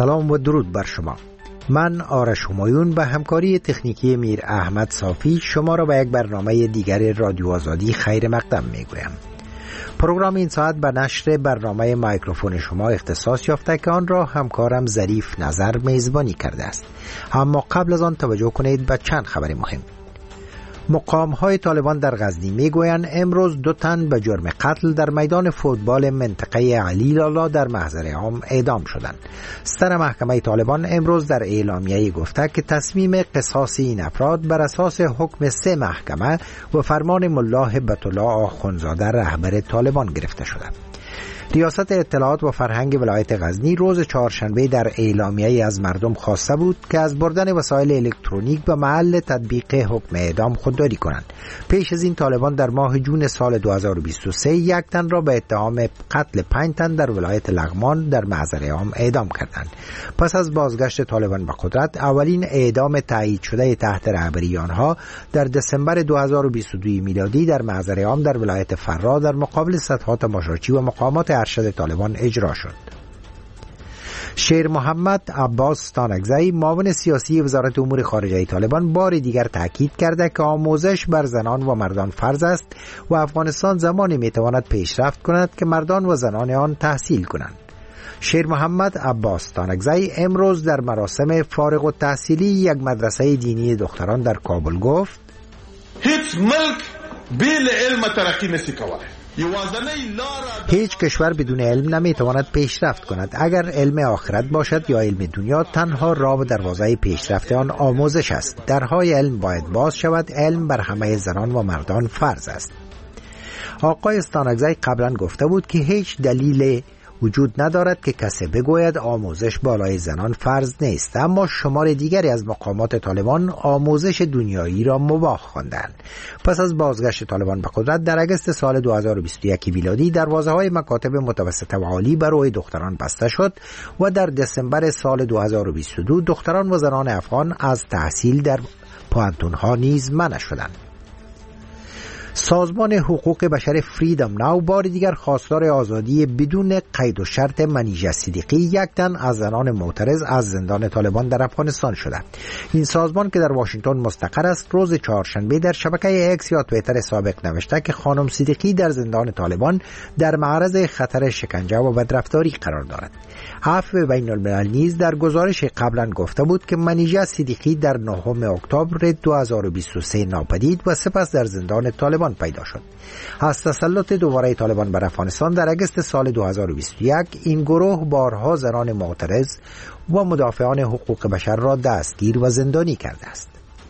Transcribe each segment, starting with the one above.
سلام و درود بر شما. من آرش همایون به همکاری تکنیکی میر احمد صافی شما را به یک برنامه دیگر رادیو آزادی خیر مقدم میگویم. پروگرام این ساعت به نشر برنامه مایکروفون شما اختصاص یافته که آن را همکارم ظریف نظر میزبانی کرده است. اما قبل از آن توجه کنید به چند خبر مهم. مقام‌های طالبان در غزنی میگویند امروز 2 تن به جرم قتل در میدان فوتبال منطقه علی لالا در محضر عام اعدام شدند. ستر محکمه طالبان امروز در اعلامیه گفته که تصمیم قصاص این افراد بر اساس حکم 3 محکمه و فرمان ملا هبت الله آخوندزاده رهبر طالبان گرفته شده. ریاست اطلاعات و فرهنگ ولایت غزنی روز چهارشنبه در اعلامیه از مردم خواسته بود که از بردن وسایل الکترونیک به محل تطبیق حکم اعدام خودداری کنند. پیش از این طالبان در ماه جون سال 2023 1 تن را به اتهام قتل 5 تن در ولایت لغمان در محضر عام اعدام کردند. پس از بازگشت طالبان به قدرت اولین اعدام تایید شده تحت رهبری آنها در دسامبر 2022 میلادی در محضر عام در ولایت فرا در مقابل صدها تماشاچی و مقامات ارشد طالبان اجرا شد. شیر محمد عباس تانکزئی معاون سیاسی وزارت امور خارجه طالبان بار دیگر تاکید کرده که آموزش بر زنان و مردان فرض است و افغانستان زمانی میتواند پیشرفت کند که مردان و زنان آن تحصیل کنند. شیر محمد عباس تانکزئی امروز در مراسم فارغ التحصیلی یک مدرسه دینی دختران در کابل گفت: هیچ ملک بیل علم ترقی نمی کند. هیچ کشور بدون علم نمیتواند پیشرفت کند. اگر علم آخرت باشد یا علم دنیا، تنها راه و دروازه پیشرفت آن آموزش است. درهای علم باید باز شود. علم بر همه زنان و مردان فرض است. آقای استانکزئی قبلا گفته بود که هیچ دلیل وجود ندارد که کسی بگوید آموزش بالای زنان فرض نیست، اما شمار دیگری از مقامات طالبان آموزش دنیایی را مباح خواندند. پس از بازگشت طالبان به قدرت در اگست سال 2021 میلادی دروازه‌های مکاتب متوسطه و عالی برای دختران بسته شد و در دسامبر سال 2022 دختران و زنان افغان از تحصیل در پوهنتون‌ها نیز منع شدند. سازمان حقوق بشر فریدم ناو بار دیگر خواستار آزادی بدون قید و شرط منیژه صدیقی، 1 تن از زنان معترض از زندان طالبان در افغانستان شده. این سازمان که در واشنگتن مستقر است روز چهارشنبه در شبکه اکس یا توییتر سابق نوشته که خانم صدیقی در زندان طالبان در معرض خطر شکنجه و بدرفتاری قرار دارد. عفو بین الملل نیز در گزارش قبلا گفته بود که منیژه صدیقی در 9 اکتبر 2023 ناپدید و سپس در زندان طالبان پیدا شد. از تسلط دوباره طالبان بر افغانستان در اگست سال 2021 این گروه بارها زنان معترض و مدافعان حقوق بشر را دستگیر و زندانی کرده است.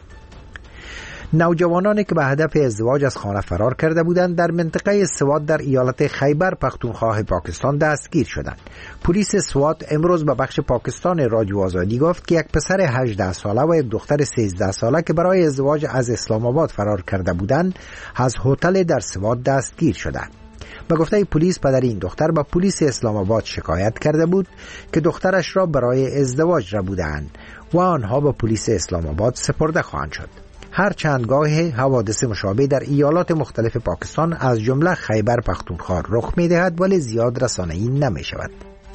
نوجوانانی که به هدف ازدواج از خانه فرار کرده بودند در منطقه سوات در ایالت خیبر پختونخوا پاکستان دستگیر شدند. پلیس سوات امروز به بخش پاکستان رادیو آزادی گفت که یک پسر 18 ساله و یک دختر 13 ساله که برای ازدواج از اسلام آباد فرار کرده بودند از هتل در سوات دستگیر شدند. به گفته پلیس پدر این دختر به پلیس اسلام آباد شکایت کرده بود که دخترش را برای ازدواج ربودند و آنها به پلیس اسلام آباد سپرده خواهند شد. هر چندگاه حوادث مشابه در ایالات مختلف پاکستان از جمله خیبر پختونخوا رخ می‌دهد ولی زیاد رسانه‌ای نمی‌شود.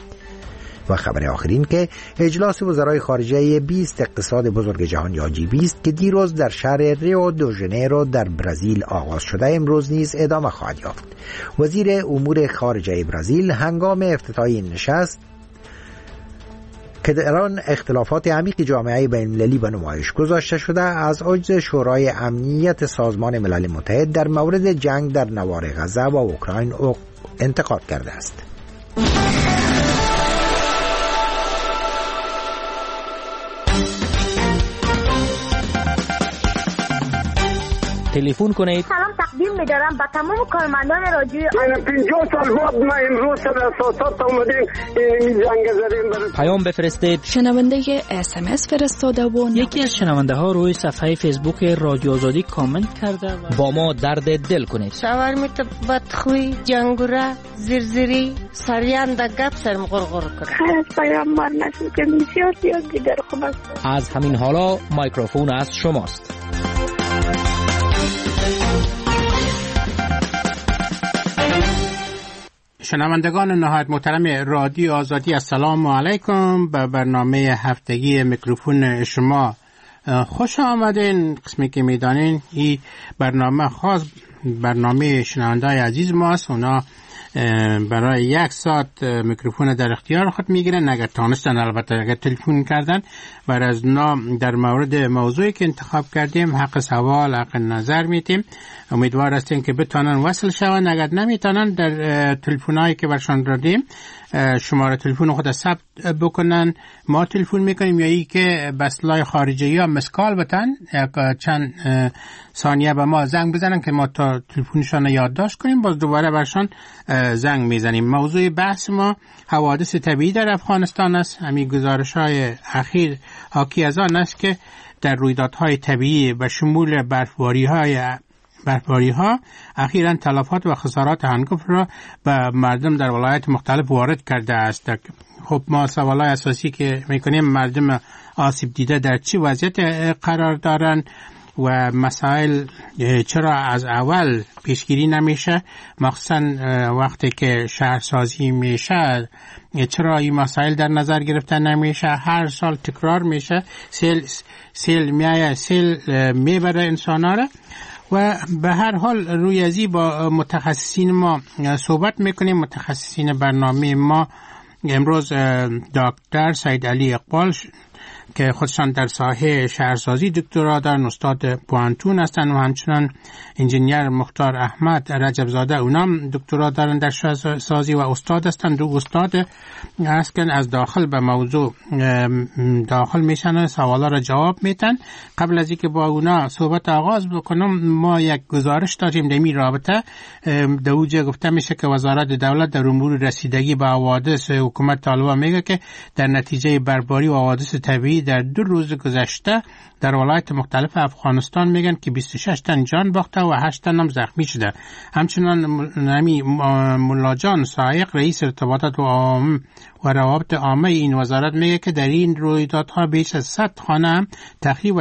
و خبر آخرین که اجلاس وزرای خارجه 20 اقتصاد بزرگ جهان یا G20 که دیروز در شهر ریو دو ژنیرو در برزیل آغاز شده امروز نیز ادامه خواهد یافت. وزیر امور خارجه برزیل هنگام افتتاح این نشست که در آن اختلافات عمیق جامعه بین‌المللی به نمایش گذاشته شده از عجز شورای امنیت سازمان ملل متحد در مورد جنگ در نوار غزه و اوکراین انتقاد کرده است. تلفن کنید. سلام تقدیم می‌دارم به تمام کارمندان رادیو. 50 سال بعد ما امروز سر اساسات اومدیم این جنگ زدیم. پیام بفرستید. شنونده SMS فرستاده و یکی از شنونده ها روی صفحه فیسبوک رادیو آزادی کامنت کرده و با ما درد دل کنید. شاورمیت بدخوی جنگوره زرزری سریان د گپ سرم غرغر کرد. خیر پیام مار نشد که بسیار دیگر خوب است. از همین حالا میکروفون از شماست. شنوندگان نهایت محترم رادیو آزادی، السلام علیکم. به برنامه هفتگی میکروفون شما خوش آمدین. قسمی که میدانین این برنامه خاص برنامه شنوندای عزیز ماست. اونا برای 1 ساعت میکروفون در اختیار خود میگیرن، اگر تانستن، البته اگر تلفن کردن، بر از اونا در مورد موضوعی که انتخاب کردیم حق سوال، حق نظر میتیم. امیدوار هستیم که بتانن وصل شون. اگر نمیتونن در تلفن‌هایی که برشان دادیم شماره تلفن خود ثبت بکنن، ما تلفن میکنیم، یا ای که بسلای خارجی یا مسکال بتن چند ثانیه به ما زنگ بزنن که ما تا تلفنشان یادداشت کنیم، باز دوباره برشان زنگ میزنیم. موضوع بحث ما حوادث طبیعی در افغانستان است. همین گزارش‌های اخیر حاکی از آن است که در رویدادهای طبیعی به شمول برفباری ها اخیراً تلفات و خسارات هنگفت را به مردم در ولایت مختلف وارد کرده است. خب ما سوالای اساسی که میکنیم، مردم آسیب دیده در چه وضعیت قرار دارند و مسائل چرا از اول پیشگیری نمیشه، مخصوصا وقتی که شهرسازی میشه چرا این مسائل در نظر گرفته نمیشه. هر سال تکرار میشه، سیل میایه، سیل میبره انسانا را. و به هر حال روی ازی با متخصصین ما صحبت میکنیم. متخصصین برنامه ما امروز دکتر سید علی اقبال که خودشان در ساحه شهرسازی دکترا دارن، استاد پوانتون هستن، و همچنان انجینیر مختار احمد رجب زاده، اونام دکترا دارن در شهرسازی و استاد هستن. دو استاد هستن از داخل به موضوع داخل میشن، سوالا را جواب میتن. قبل از اینکه با اونا صحبت آغاز بکنم، ما یک گزارش داریم در این رابطه. در اوجه گفته میشه که وزارت دولت در امور رسیدگی به حوادث حکومت طالبان میگه که در نتیجه برفباری و حوادث طبیعی در 2 روز گذشته در ولایت مختلف افغانستان میگن که 26 تن جان باخته و 8 تن هم زخمی شده. همچنان ملا جان سایق رئیس ارتباطات و روابط عامه این وزارت میگه که در این رویدادها بیش از 100 خانه هم تخریب و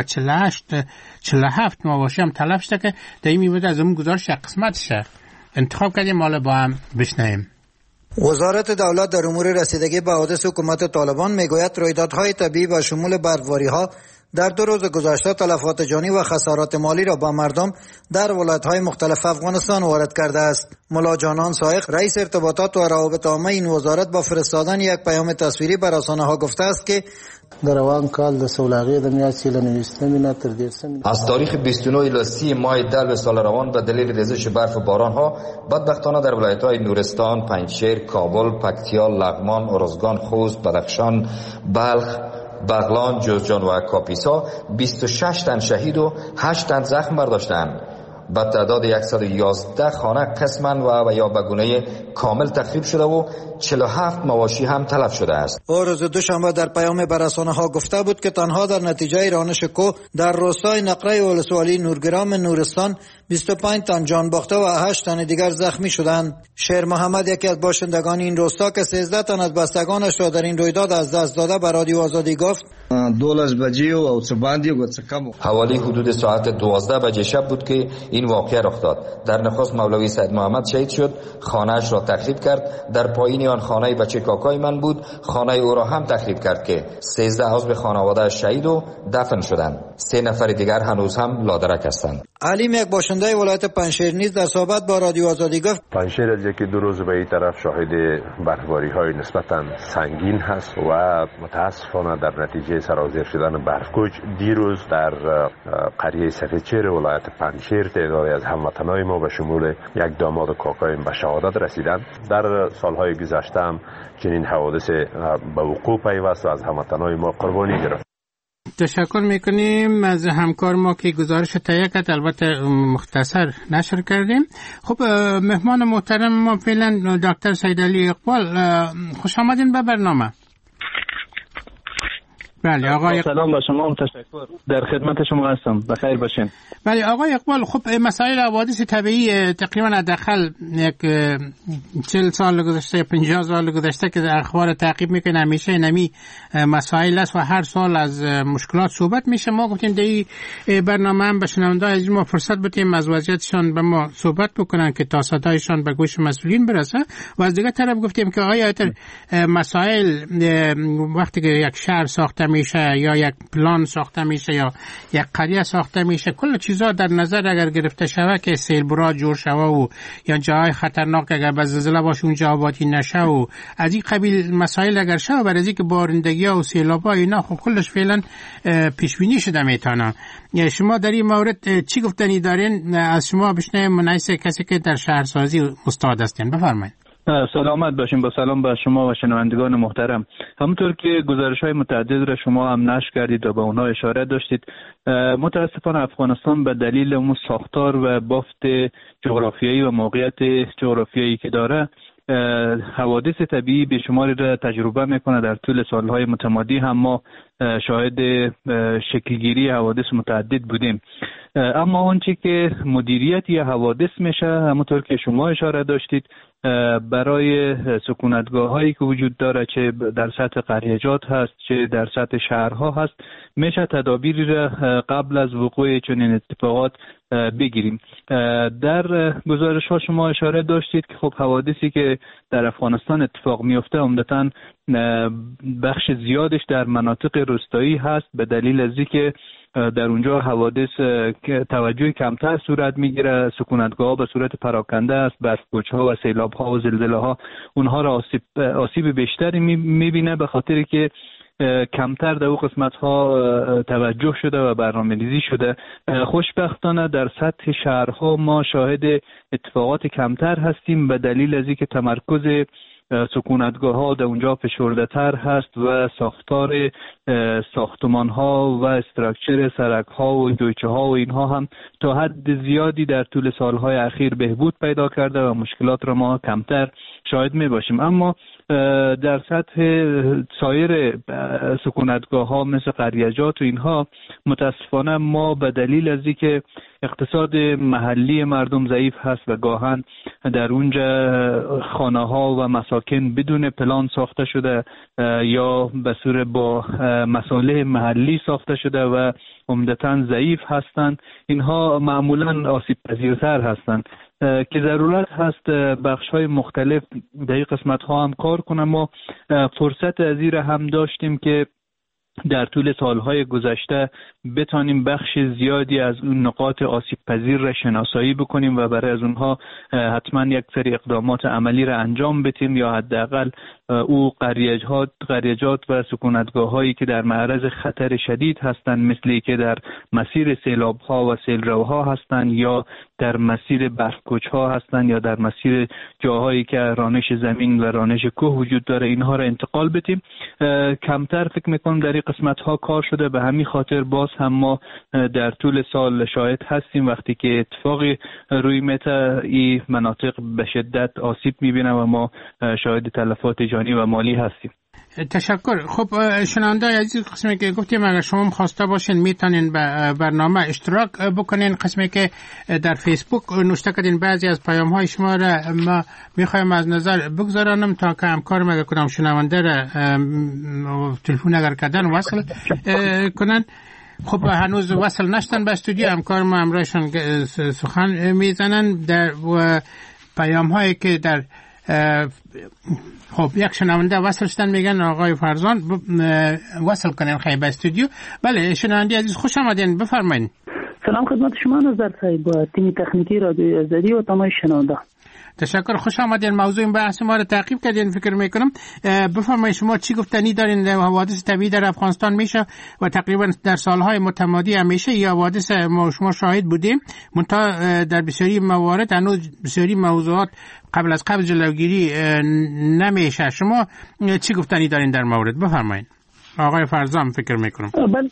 47 مواشی هم تلف شده که در این میبوده از اون گزارش یک قسمتشه انتخاب کردیم، حالا با هم بشنویم. وزارت دولت در امور رسیدگی به حوادث حکومت طالبان میگوید رویدادهای طبیعی و شمول برفباری‌ها در 2 روز گذشته تلفات جانی و خسارات مالی را با مردم در ولایت‌های مختلف افغانستان وارد کرده است. ملا جانان سایق رئیس ارتباطات و روابط عامه این وزارت با فرستادن یک پیام تصویری بر رسانه‌ها گفته است که در روان کال د سولاغی د میاشتې له 29 تر 30 از تاریخ 29 الی 30 ماه دلو سال روان به دلیل ریزش برف و باران‌ها بدبختانه در ولایت‌های نورستان، پنجشیر، کابل، پکتیا، لغمان، ارزگان، خوست، بدخشان، بلخ، بغلان، جوزجان و کاپیسا 26 تن شهید و 8 تن زخم برداشتند. به تعداد 111 خانه قسما و یا به گونه کامل تخریب شده و 47 مواشی هم تلف شده است. او روز دوشنبه در پیام به رسانه‌ها گفته بود که تنها در نتیجه رانش کوه در روستای نقره ولسوالی نورگرام نورستان 25 تن جان باخته و 8 تن دیگر زخمی شدند. شیر محمد یکی از باشندگان این روستا که 13 تن از بستگانش را در این رویداد از دست داده به رادیو آزادی گفت: 12 بجې او څه باندې او څه کم حوالی حدود ساعت 12 بجې شب بود که این واقعه رخ داد. در نخست مولوی سید محمد شهید شد، خانه‌اش را تخریب کرد. در پایین آن خانه بچه کاکای من بود، خانه او را هم تخریب کرد که 13 عضو خانواده شهید و دفن شدند. 3 نفر دیگر هنوز هم لادرک هستند. علیم یک باشنده ولایت پنجشیر نیز در صحبت با رادیو آزادی گفت: پنجشیر از یکی 2 روز به این طرف شاهد برفباری‌های نسبتاً سنگین هست و متاسفانه در نتیجه سرازیر شدن برفکوچ دیروز در قریه سفیدچیر ولایت پنجشیر تعدادی از هموطنان ما به شمول یک داماد کاکایم به شهادت رسیدند. در سالهای گذشته هم چنین حوادث به وقوع پیوست و از هموطنان ما قربانی گرفت. تشکر میکنیم از همکار ما که گزارش تهیه کرد، البته مختصر نشر کردیم. خب مهمان محترم ما فعلا دکتر سید علی اقبال، خوش آمدین به برنامه. بله آقای سلام به شما و تشکر. در خدمت شما هستم. بخیر باشین. بله آقای اقبال، خب مسائل حوادث طبیعی تقریبا حداقل یک 40 سال گذشته 50 سال گذشته که در اخبار تعقیب میکنه، همیشه نمی مسائل است و هر سال از مشکلات صحبت میشه. ما گفتیم در این برنامه هم به شنونده‌های عزیز ما فرصت بدیم از وضعیتشان به ما صحبت بکنن که تا صدایشان به گوش مسئولین برسه، و از دیگه طرف گفتیم که آیا مسائل وقتی که یک شهر ساخته میشه یا یک پلان ساخته میشه یا یک قریه ساخته میشه، کل چیزا در نظر اگر گرفته شود که سیلبرا جور شوه و یا جای خطرناک اگر به زلزله باشه اونجا آبادی نشه و از این قبیل مسائل اگر شوه، برای اینکه بارندگی ها و سیلابا اینا خب کلش فعلا پیش بینی شده میتونه. شما در این مورد چی گفتنی دارین؟ از شما بشنویم، منعکس کسی که در شهرسازی استاد هستین. بفرمایید. سلامت باشین. با سلام به شما و شنوندگان محترم. همونطور که گزارش‌های متعدد را شما هم نشر کردید و به اونها اشاره داشتید، متاسفانه افغانستان به دلیل اون ساختار و بافت جغرافیایی و موقعیت جغرافیایی که داره حوادث طبیعی بیشماری را تجربه میکنه. در طول سالهای متمادی هم ما شاهد شکلگیری حوادث متعدد بودیم، اما آنچه که مدیریت یا حوادث میشه، همونطور که شما اشاره داشتید، برای سکونتگاه هایی که وجود داره، چه در سطح قریه‌جات هست چه در سطح شهرها هست، میشه تدابیری را قبل از وقوع چنین اتفاقات بگیریم. در گزارش ها شما اشاره داشتید که خب حوادثی که در افغانستان اتفاق میفته عمدتاً بخش زیادش در مناطق روستایی هست، به دلیل از اینکه در اونجا حوادث توجه کمتر صورت میگیره، سکونتگاه به صورت پراکنده است، برف‌کوچ‌ها و سیلاب‌ها و زلزله‌ها اونها را آسیب بیشتری میبینه، به خاطر که کمتر در اون قسمت‌ها توجه شده و برنامه‌ریزی شده. خوشبختانه در سطح شهرها ما شاهد اتفاقات کمتر هستیم، به دلیل از اینکه تمرکز سکونتگاه ها در اونجا فشرده تر هست و ساختار ساختمان ها و استراکچر سرک ها و جویچه ها و اینها هم تا حد زیادی در طول سالهای اخیر بهبود پیدا کرده و مشکلات را ما کمتر شاهد می باشیم. اما در سطح سایر سکونتگاه ها مثل قریه‌جات و اینها متاسفانه ما به دلیل از اینکه اقتصاد محلی مردم ضعیف هست و گاهن در اونجا خانه ها و مساکن بدون پلان ساخته شده یا به صورت با مصالح محلی ساخته شده و عمدتاً ضعیف هستند، اینها معمولاً آسیب پذیرتر هستند که ضرورت هست بخش‌های مختلف در این قسمت‌ها هم کار کنه. ما فرصت از این هم داشتیم که در طول سالهای گذشته بتانیم بخش زیادی از اون نقاط آسیب پذیر را شناسایی بکنیم و برای از اونها حتما یک سری اقدامات عملی را انجام بدیم، یا حداقل او قریه‌جات و سکونتگاه هایی که در معرض خطر شدید هستند، مثل که در مسیر سیلاب ها و سیلروها هستند یا در مسیر برفکوچ ها هستند یا در مسیر جاهایی که رانش زمین و رانش کوه وجود داره، اینها را انتقال بدیم. کمتر فکر میکنم در این قسمت ها کار شده، به همین خاطر باز هم ما در طول سال شاهد هستیم وقتی که اتفاقی روی میته این مناطق به شدت آسیب میبینه و ما شاهد تلفات جانی و مالی هستیم. تشکر. خب شنونده عزیز، قسمی که گفتیم اگر شما خواسته باشین میتونین به برنامه اشتراک بکنین. قسمی که در فیسبوک نوشته کردین بعضی از پیام های شما را ما میخوایم از نظر بگذارانم تا که همکارم اگر کنم شنونده را تلفن اگر کردن وصل کنن. خب هنوز وصل نشدن به استودیو، همکار ما همراهشان سخن میزنن در پیام هایی که در خب یک شنونده وصل شدن، میگن آقای فرزان وصل کنین خیلی به استودیو. بله شنونده عزیز خوش آمدین، بفرمایید. سلام خدمت شما نظر صاحب با تیم تکنیکی رادیو آزادی و تمام شنونده. تشکر، خوش آمدین. موضوع بحث ما رو تعقیب کردین فکر میکنم. بفرمایید شما چی گفتنی دارین در حوادث طبیعی در افغانستان میشه و تقریبا در سالهای متمادی همیشه این حوادث شما شاهد بودیم، منتها در بسیاری موارد هنوز بسیاری موضوعات قبل از قبل جلوگیری نمیشه. شما چی گفتنی دارین در مورد؟ بفرمایید. آقای فرزام فکر میکنم.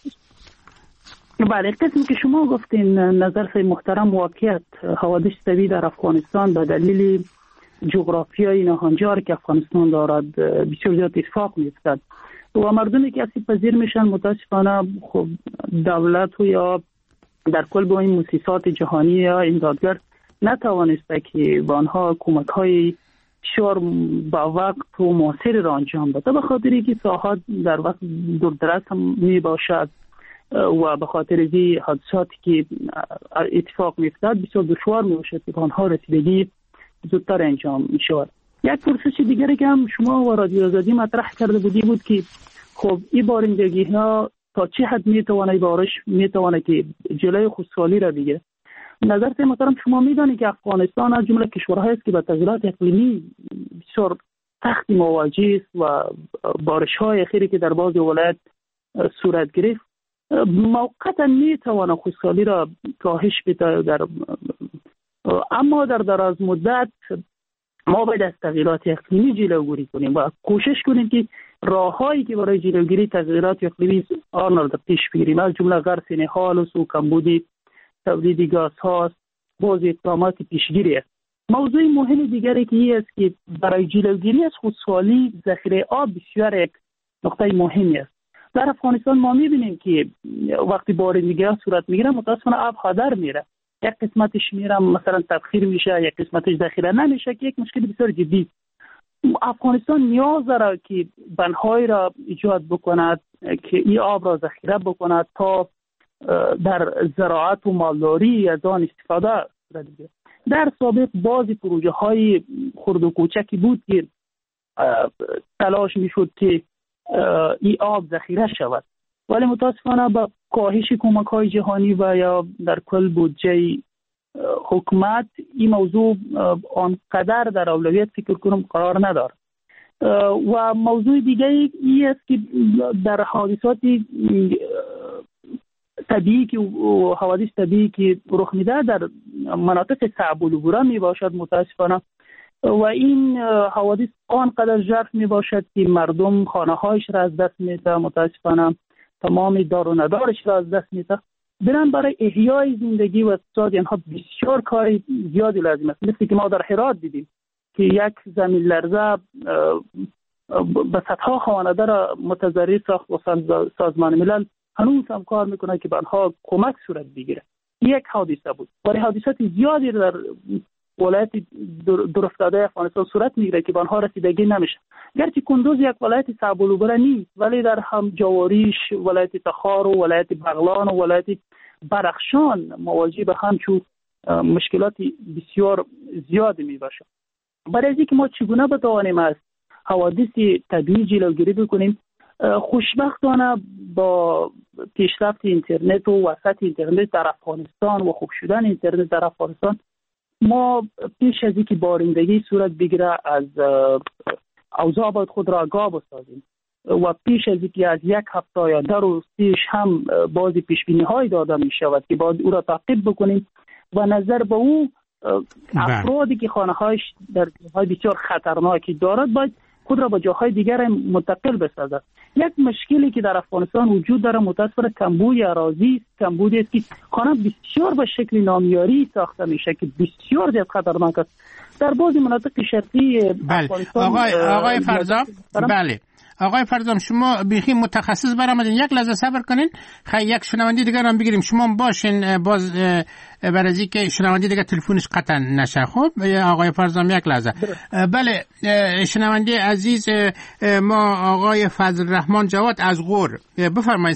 بله، قسمی که شما گفتین نظر سای محترم، واقعیت حوادث طبیعی در افغانستان به دلیل جغرافیای ناهنجار که افغانستان دارد بسیار زیاد اتفاق می‌افتد. و مردمی که آسیب پذیر میشن متاسفانه خب دولت و یا در کل با این مؤسسات جهانی یا امدادگر نتوانسته که با آنها کمک های بسیار با وقت و موثر را انجام بده، به خاطری که ساحات در وقت دوردراز هم می باشد و به خاطر این حادثاتی که اتفاق می افتد بسیار دشوار می باشد که آنها رسیدگی زودتر انجام می شود. یک پرسش دیگری که هم شما و رادیو آزادی مطرح کرده بودی بود که خب این بارندگی ها تا چه حد می تواند بارش می تواند که جلوی خشکسالی را بگیره؟ نظرت محترم شما میدانید که افغانستان از جمله کشورهایی است که با تغییرات اقلیمی بسیار سخت مواجه است و بارش‌های اخیری که در بعضی ولایات صورت گرفت موقتا میتواند خشکسالی را کاهش بده، اما در دراز مدت ما باید از تغییرات اقلیمی جلوگیری کنیم و کوشش کنیم که راههایی که برای جلوگیری تغییرات اقلیمی آن را پیش بگیریم، از جمله غرس نهال و کمبود تولید گاز هاست، باز اقدامات پیشگیری است. موضوع مهم دیگری که این است که برای جلوگیری از خشکسالی ذخیره آب بسیار یک نقطه مهمی است. در افغانستان ما میبینیم که وقتی بارندگی ها صورت میگیره متاسفانه آب هدر میره، یک قسمتش میره مثلا تبخیر میشه، یک قسمتش ذخیره نمیشه که یک مشکل بسیار جدی. افغانستان نیاز داره که بندهای را ایجاد بکند که این آب را ذخیره بکند تا در زراعت و مالداری از آن استفاده دیگه. در سابق بعضی پروژه های خرد و کوچکی بود که تلاش میشد که این آب ذخیره شود، ولی متاسفانه با کاهش کمک های جهانی و یا در کل بودجه حکومت این موضوع آنقدر در اولویت فکر کنم قرار ندارد. و موضوع دیگه ای است که در حادثات طبیعی که حوادث طبیعی که رخ میده در مناطق صعب العبور می باشد متاسفانه، و این حوادث آنقدر ژرف می باشد که مردم خانه هایش را از دست میده، متاسفانه تمام دار و ندارش را از دست میده. برن برای احیای زندگی و اقتصاد اینها بسیار کار زیادی لازم است. مثل که ما در هرات دیدیم که یک زمین لرزه به صدها خانواده را متضرر ساخت و سازمان ملل هنوز هم کار میکنه که به آنها کمک صورت بگیره. یک حادثه بود، ولی حادثات زیادی در ولایت دورافتاده افغانستان صورت میگیره که به آنها رسیدگی نمیشه. گرچه کندوز یک ولایت صعب العبور نیست، ولی در هم جواریش، ولایت تخار و ولایت بغلان و ولایت بدخشان مواجه به همچون مشکلات بسیار زیادی میباشه. برای اینکه ما چگونه بتوانیم از حوادث طبیعی جلوگیری بکنیم، خوشبختانه با پیشرفت اینترنت و وسعت اینترنت در افغانستان و خوب شدن اینترنت در افغانستان، ما پیش از اینکه بارندگی صورت بگیره از اوضاع باید خود را آگاه بسازیم و پیش از اینکه از یک هفته یا 2 روز پیش هم بعضی پیشبینی های داده می شود که باید او را تعقیب بکنیم و نظر به او افرادی که خانه هایش در جاهای بسیار خطرناکی دارد باید خود را به جاهای دیگر منتقل بسازد. یک مشکلی که در افغانستان وجود داره متاسفانه کمبود اراضی است، کمبودی است که خانه بسیار به شکل نامیاری ساخته میشه که بسیار زیاد خطرناک است. در بعضی مناطق شرقی افغانستان آقای فرزام بله آقای فرزام شما بیخی متخصص برآمدین، یک لحظه صبر کنین یک شنونده دیگر هم بگیریم. شما باشین باز برای اینکه شنونده دیگر تلفنش قطع نشه. خب آقای فرزام یک لحظه. بله شنونده عزیز ما آقای فضل رحمان جواد از غور، بفرمایید.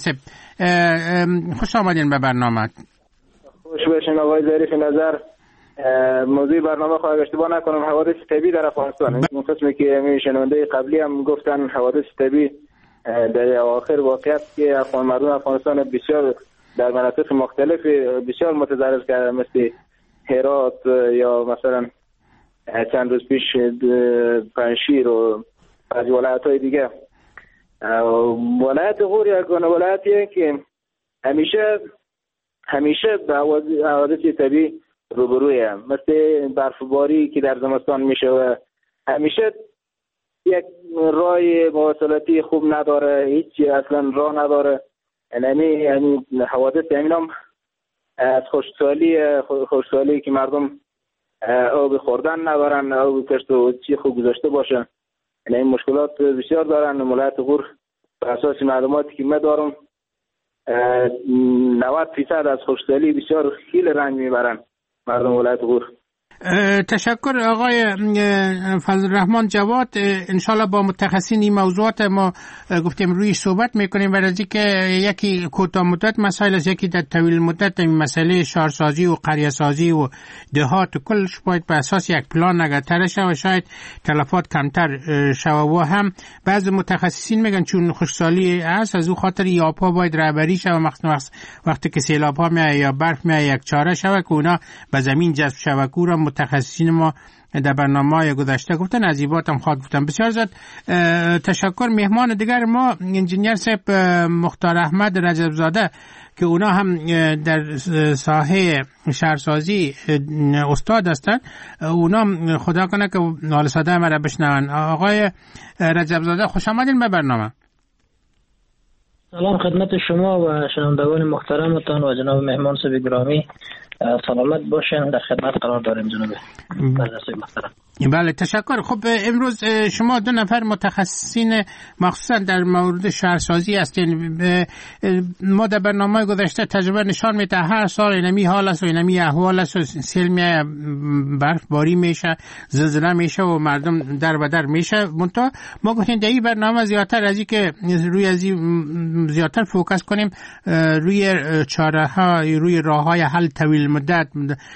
خوش آمدین به برنامه. خوش باشین آقای ظریف نظر. موضوع برنامه خواهد اشتباه نکنم حوادث طبیعی در افغانستان. این قسمی که شنونده قبلی هم گفتن حوادث طبیعی در آخر واقعیت که مردم افغانستان بسیار در مناطق مختلف بسیار متضرر کرده، مثل هرات یا مثلا چند روز پیش پنشیر و از ولایت های دیگه. ولایت غور یک ولایتیه که همیشه به حوادث طبیعی روبرویه، مثل برفباری که در زمستان میشه و همیشه یک راه مواصلاتی خوب نداره، هیچ اصلا راه نداره. یعنی حوادث هم از خشکسالی که مردم آب خوردن ندارن، آب کشت و چی خوب گذاشته باشن. یعنی مشکلات بسیار دارن. ولایت غور بر اساس معلوماتی که من دارم 90% از خوشدلی بسیار خیلی رنج میبرن مردم ولایت غور. تشکر آقای فضل الرحمن جواد. انشالله با متخصصین این موضوعات ما گفتیم روی صحبت میکنیم و از اینکه یکی کوتاه مدت مسائل است، یکی در طویل مدت مسئله شهرسازی و قریه سازی و دهات و کلش باید به اساس یک پلان نگهداری شود و شاید تلفات کمتر شود. و هم بعض متخصصین میگن چون خشکسالی است از او خاطر یاب‌ها باید رهبری شود، وقتی که سیلاب‌ها میاد یا برف میاد یک چاره شود که اونا به زمین جذب شود. متخصصین ما در برنامه‌های گذشته گفتن، عزیبات هم خواهد گفتن. بسیار زیاد تشکر. مهمان دیگر ما انجینیر صاحب مختار احمد رجب زاده که اونا هم در ساحه شهرسازی استاد هستند. اونا خدا کنه که نال صدا مرا بشنون. آقای رجب زاده خوش آمدین به برنامه. سلام خدمت شما و شنوندگان محترمتان و جناب مهمان صاحب گرامی. سلامت باشین، در خدمت قرار داریم جناب محترم. بله تشکر. خب امروز شما دو نفر متخصصین مخصوصا در مورد شهرسازی هستین. ما در برنامه گذشته تجربه نشان میده هر سال اینمی حال است و اینمی احوال است و سیل میاد، برفباری میشه، زلزله میشه و مردم در بدر میشه. منتها ما گفتیم در این برنامه زیادتر از این که زیادتر فوکس کنیم روی چاره‌ها، روی راه‌های حل طویل مدت،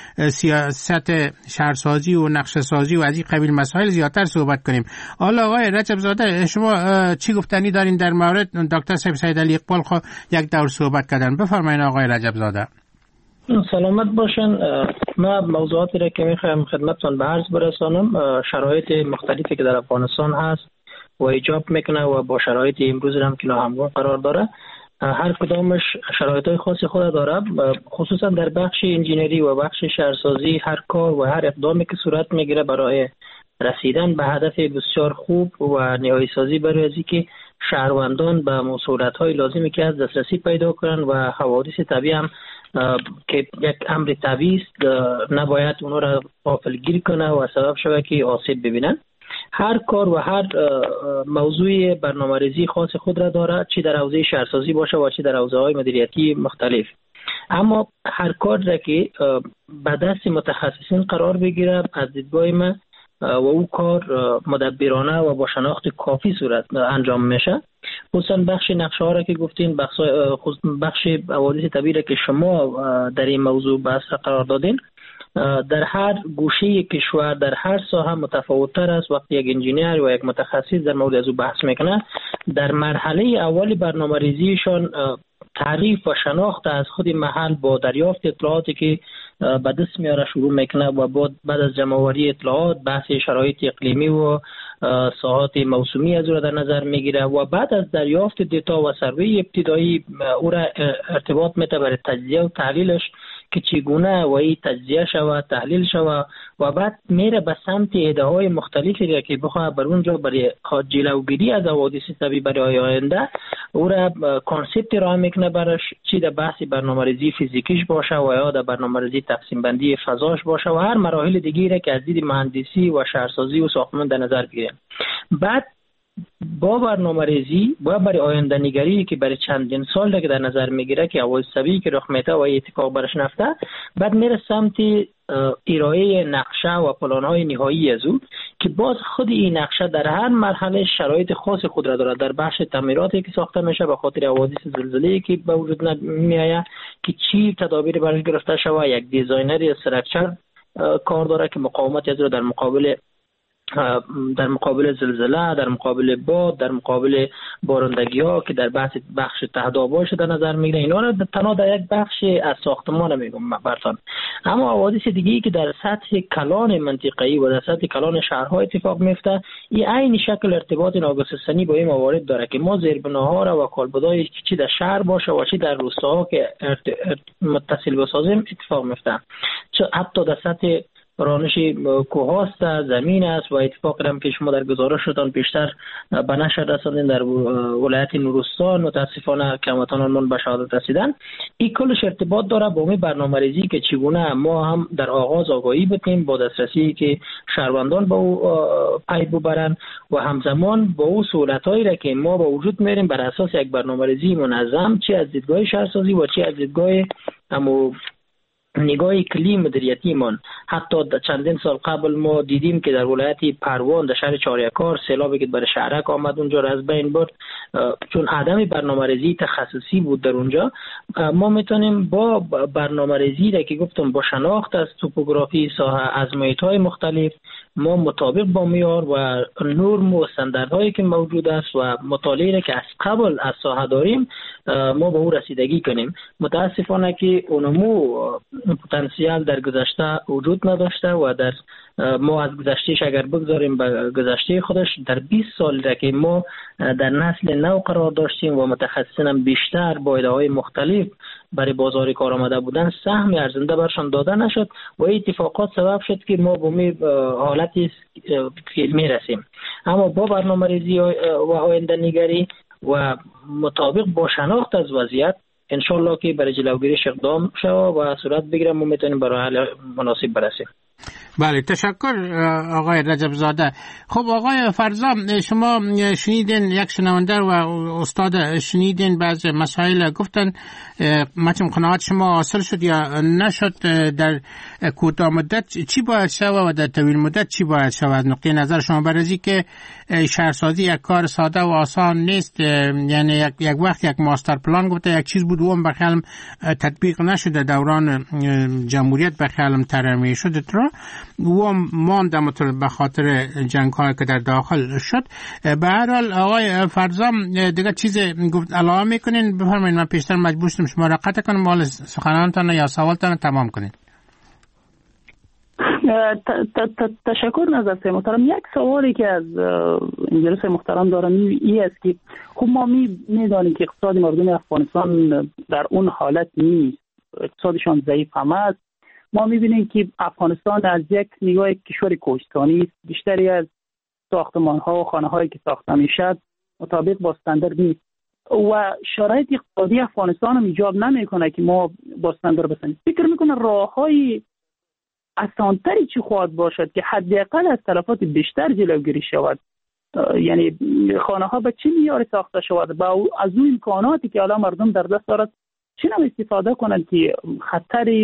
سیاست شهرسازی و نقشه سازی و از این قبیل مسائل زیادتر صحبت کنیم. حالا آقای رجب زاده شما چی گفتنی دارین در مورد دکتر صاحب سید علی اقبال یک دور صحبت کردن؟ بفرمایید آقای رجب زاده. سلامت باشن. ما موضوعاتی را که میخوایم خدمتتون به عرض برسانم شرایط مختلفی که در افغانستان هست و ایجاب میکنه و با شرایط امروز هم که ناهمگون قرار داره، هر کدامش شرایط‌های خاص خود داره. خصوصا در بخش انجینری و بخش شهرسازی هر کار و هر اقدامی که صورت میگیره برای رسیدن به هدف بسیار خوب و نهایی سازی برای از اینکه شهروندان به مسئولیت‌های لازمی که از دسترسی پیدا کنن و حوادث طبیعی هم که یک امر طبیعی است نباید اونها را غافلگیر کنه و سبب شود که آسیب ببینن. هر کار و هر موضوع برنامه‌ریزی خاص خود را دارد، چی در حوزه شهرسازی باشه و چی در حوزه‌های مدیریتی مختلف. اما هر کار را که به دست متخصصین قرار بگیره از دیدگاه من و او کار مدبرانه و با شناخت کافی صورت انجام میشه. خصوصا بخش نقشه ها را که گفتین، بخش حوادث طبیعی را که شما در این موضوع بحث قرار دادین، در هر گوشه کشور در هر ساحه متفاوت‌تر است. وقتی یک انجینیر و یک متخصص در مورد از او بحث میکنه، در مرحله اول برنامه‌ریزیشان تعریف و شناخت از خود محل با دریافت اطلاعاتی که به دست میاره شروع میکنه و بعد از جمع‌آوری اطلاعات بحث شرایط اقلیمی و ساحات موسمی از او را در نظر میگیره و بعد از دریافت دیتا و سروی ابتدایی او را ارتباط میده برای تجزیه و تحلیلش که چگونه و این تجزیه شود، تحلیل شود و بعد میره به سمت ایده‌های مختلفی که بخواد بر اونجا برای جلوگیری از حوادث طبیعی برای آینده او را کانسپت را میکنه براش، چی در بحث برنامه‌ریزی فیزیکیش باشه و یا در برنامه‌ریزی تقسیم بندی فضاش باشه و هر مراحل دیگری را که از دید مهندسی و شهرسازی و ساختمان در نظر بگیره. بعد با برنامه‌ریزی و برای آینده نگری که برای چندین سال که در نظر میگیره که حوادث طبیعی که رخ میده و اتفاق برش نفته، بعد میره سمت ارائه نقشه و پلان‌های نهایی از او که باز خود این نقشه در هر مرحله شرایط خاص خود را دارد. در بخش تعمیراتی که ساخته میشه به خاطر حوادث زلزله‌ای که به وجود میآید که چی تدابیر برش گرفته شود، یک دیزاینر استراکچر کار داره که مقاومت از را در مقابل زلزله، در مقابل باد، در مقابل بارندگی ها که در بخش تهداباش در نظر میگیره. اینا را تنها در یک بخش از ساختمان میگم برتان. اما حوادث دیگه‌ای که در سطح کلان منطقه‌ای و در سطح کلان شهرها اتفاق میفته، این عین شکل ارتباط ناگسستنی با این موارد داره که ما زیربناها را و کالبدای چی در شهر باشه و چی در روستاها که متصل به سازیم اتفاق میفته، چه حتی در سطح رانش کوهاست، زمین است و اتفاقی هم که شما در گزارشتان بیشتر به نشر رساندین در ولایت نورستان متاسفانه کمتان به شهادت رسیدن. این کلش ارتباط داره با اون برنامه‌ریزی که چگونه ما هم در آغاز آگاهی بتیم با دسترسی که شهروندان با او پی ببرن و همزمان با او سهولت‌هایی را که ما با وجود میاریم بر اساس یک برنامه‌ریزی منظم، چه از دیدگاه شهرسازی و چه از دیدگاه نگاه کلی مدیریتی من. حتی چندین سال قبل ما دیدیم که در ولایت پروان در شهر چاریکار سیلابی که برای شهرک آمد اونجا را از بین برد، چون عدم برنامه‌ریزی تخصصی بود در اونجا. ما میتونیم با برنامه‌ریزی را که گفتم با شناخت از توپوگرافی ساحه از محیط‌های مختلف، ما مطابق با معیار و نرم و استانداردهایی که موجود است و مطالعه را که از قبل از ساحه داریم ما به او رسیدگی کنیم. متاسفانه که اونمو پتانسیل در گذشته وجود نداشته و در ما از گذشتهش اگر بگذاریم به گذشته خودش، در 20 سال را که ما در نسل نو قرار داشتیم و متخصصین بیشتر با ایده‌های مختلف برای بازار کار آمده بودن، سهم ارزنده برشان داده نشد و اتفاقات سبب شد که ما به حالتی میرسیم. اما با برنامه‌ریزی و آینده نگری و مطابق با شناخت از وضعیت انشالله که برای جلوگیریش اقدام شود و صورت بگیرم ما میتونیم برای حل مناسب برسیم. بله، تشکر آقای رجب زاده. خب آقای فرزام، شما شنیدین، یک شنونده و استاد شنیدین بعض مسائل گفتن، متن قناعت شما حاصل شد یا نشد؟ در کوتاه مدت چی باید شود و در طویل مدت چی باید شود؟ نقطه نظر شما برای که شهرسازی یک کار ساده و آسان نیست، یعنی یک وقت یک ماستر پلان گفته یک چیز بود و اون بخیالم تطبیق نشده، دوران جمهوریت بخیالم ترمی شده ترا و ماندم به خاطر جنگ های که در داخل شد. به هر حال آقای فرزام دیگه چیز گفت علاوه میکنین؟ بفرمایید، من پیشتر مجبور شدم شما را قطع کنم، مال سخنانتان یا سوالتان تمام کنین. تشکر نظر محترم. یک سوالی که از جلسه محترم دارم این است که خب ما میدانیم که اقتصاد مردم افغانستان در اون حالت نیست، اقتصادشان ضعیف هم است. ما میبینیم که افغانستان از یک نگاه کشور کوهستانی است، بیشتری از ساختمان‌ها و خانه‌هایی که ساخته میشد مطابق با استاندارد نیست و شرایط اقتصادی افغانستان هم ایجاب نمیکنه که ما با استاندارد بسازیم. فکر میکنم راه‌های آسان‌تری چی خواهد باشد که حداقل از تلفات بیشتر جلوگیری شود، یعنی خانه‌ها به چه معیار ساخته شود، با از اون امکاناتی که الان مردم در دست دارد چه نوع استفاده کنند که خطر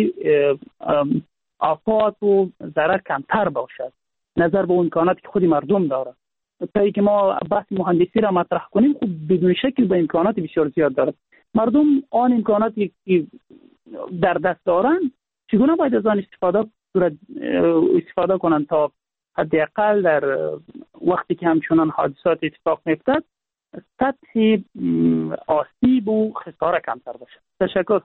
آفات و ضرر کمتر باشد نظر به امکاناتی که خود مردم دارد. تا که ما بحث مهندسی را مطرح کنیم، خب بدون شکل به امکانات بسیار زیاد دارد. مردم آن امکاناتی که در دست دارند چگونه باید از آن استفاده کنند تا حداقل در وقتی که همچنان حادثات اتفاق میفتد سطح آسیب و خساره کمتر باشد. تشکر.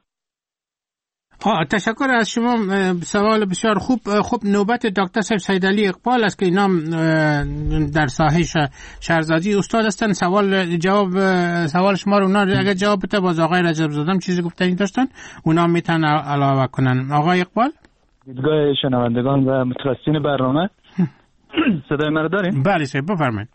تشکر از شما. سوال بسیار خوب. خب نوبت دکتر صاحب سیدعلی اقبال است که اینا در ساحه شهرسازی استاد هستن. سوال شما رو اونا اگر جواب بده، باز آقای رجب زاده چیزی گفتنی داشتن اونا میتونن علاوه کنن. آقای اقبال. دیدگاه شنوندگان و متخصصین برنامه صدای من رو دارین؟ بله صاحب بفرمایید.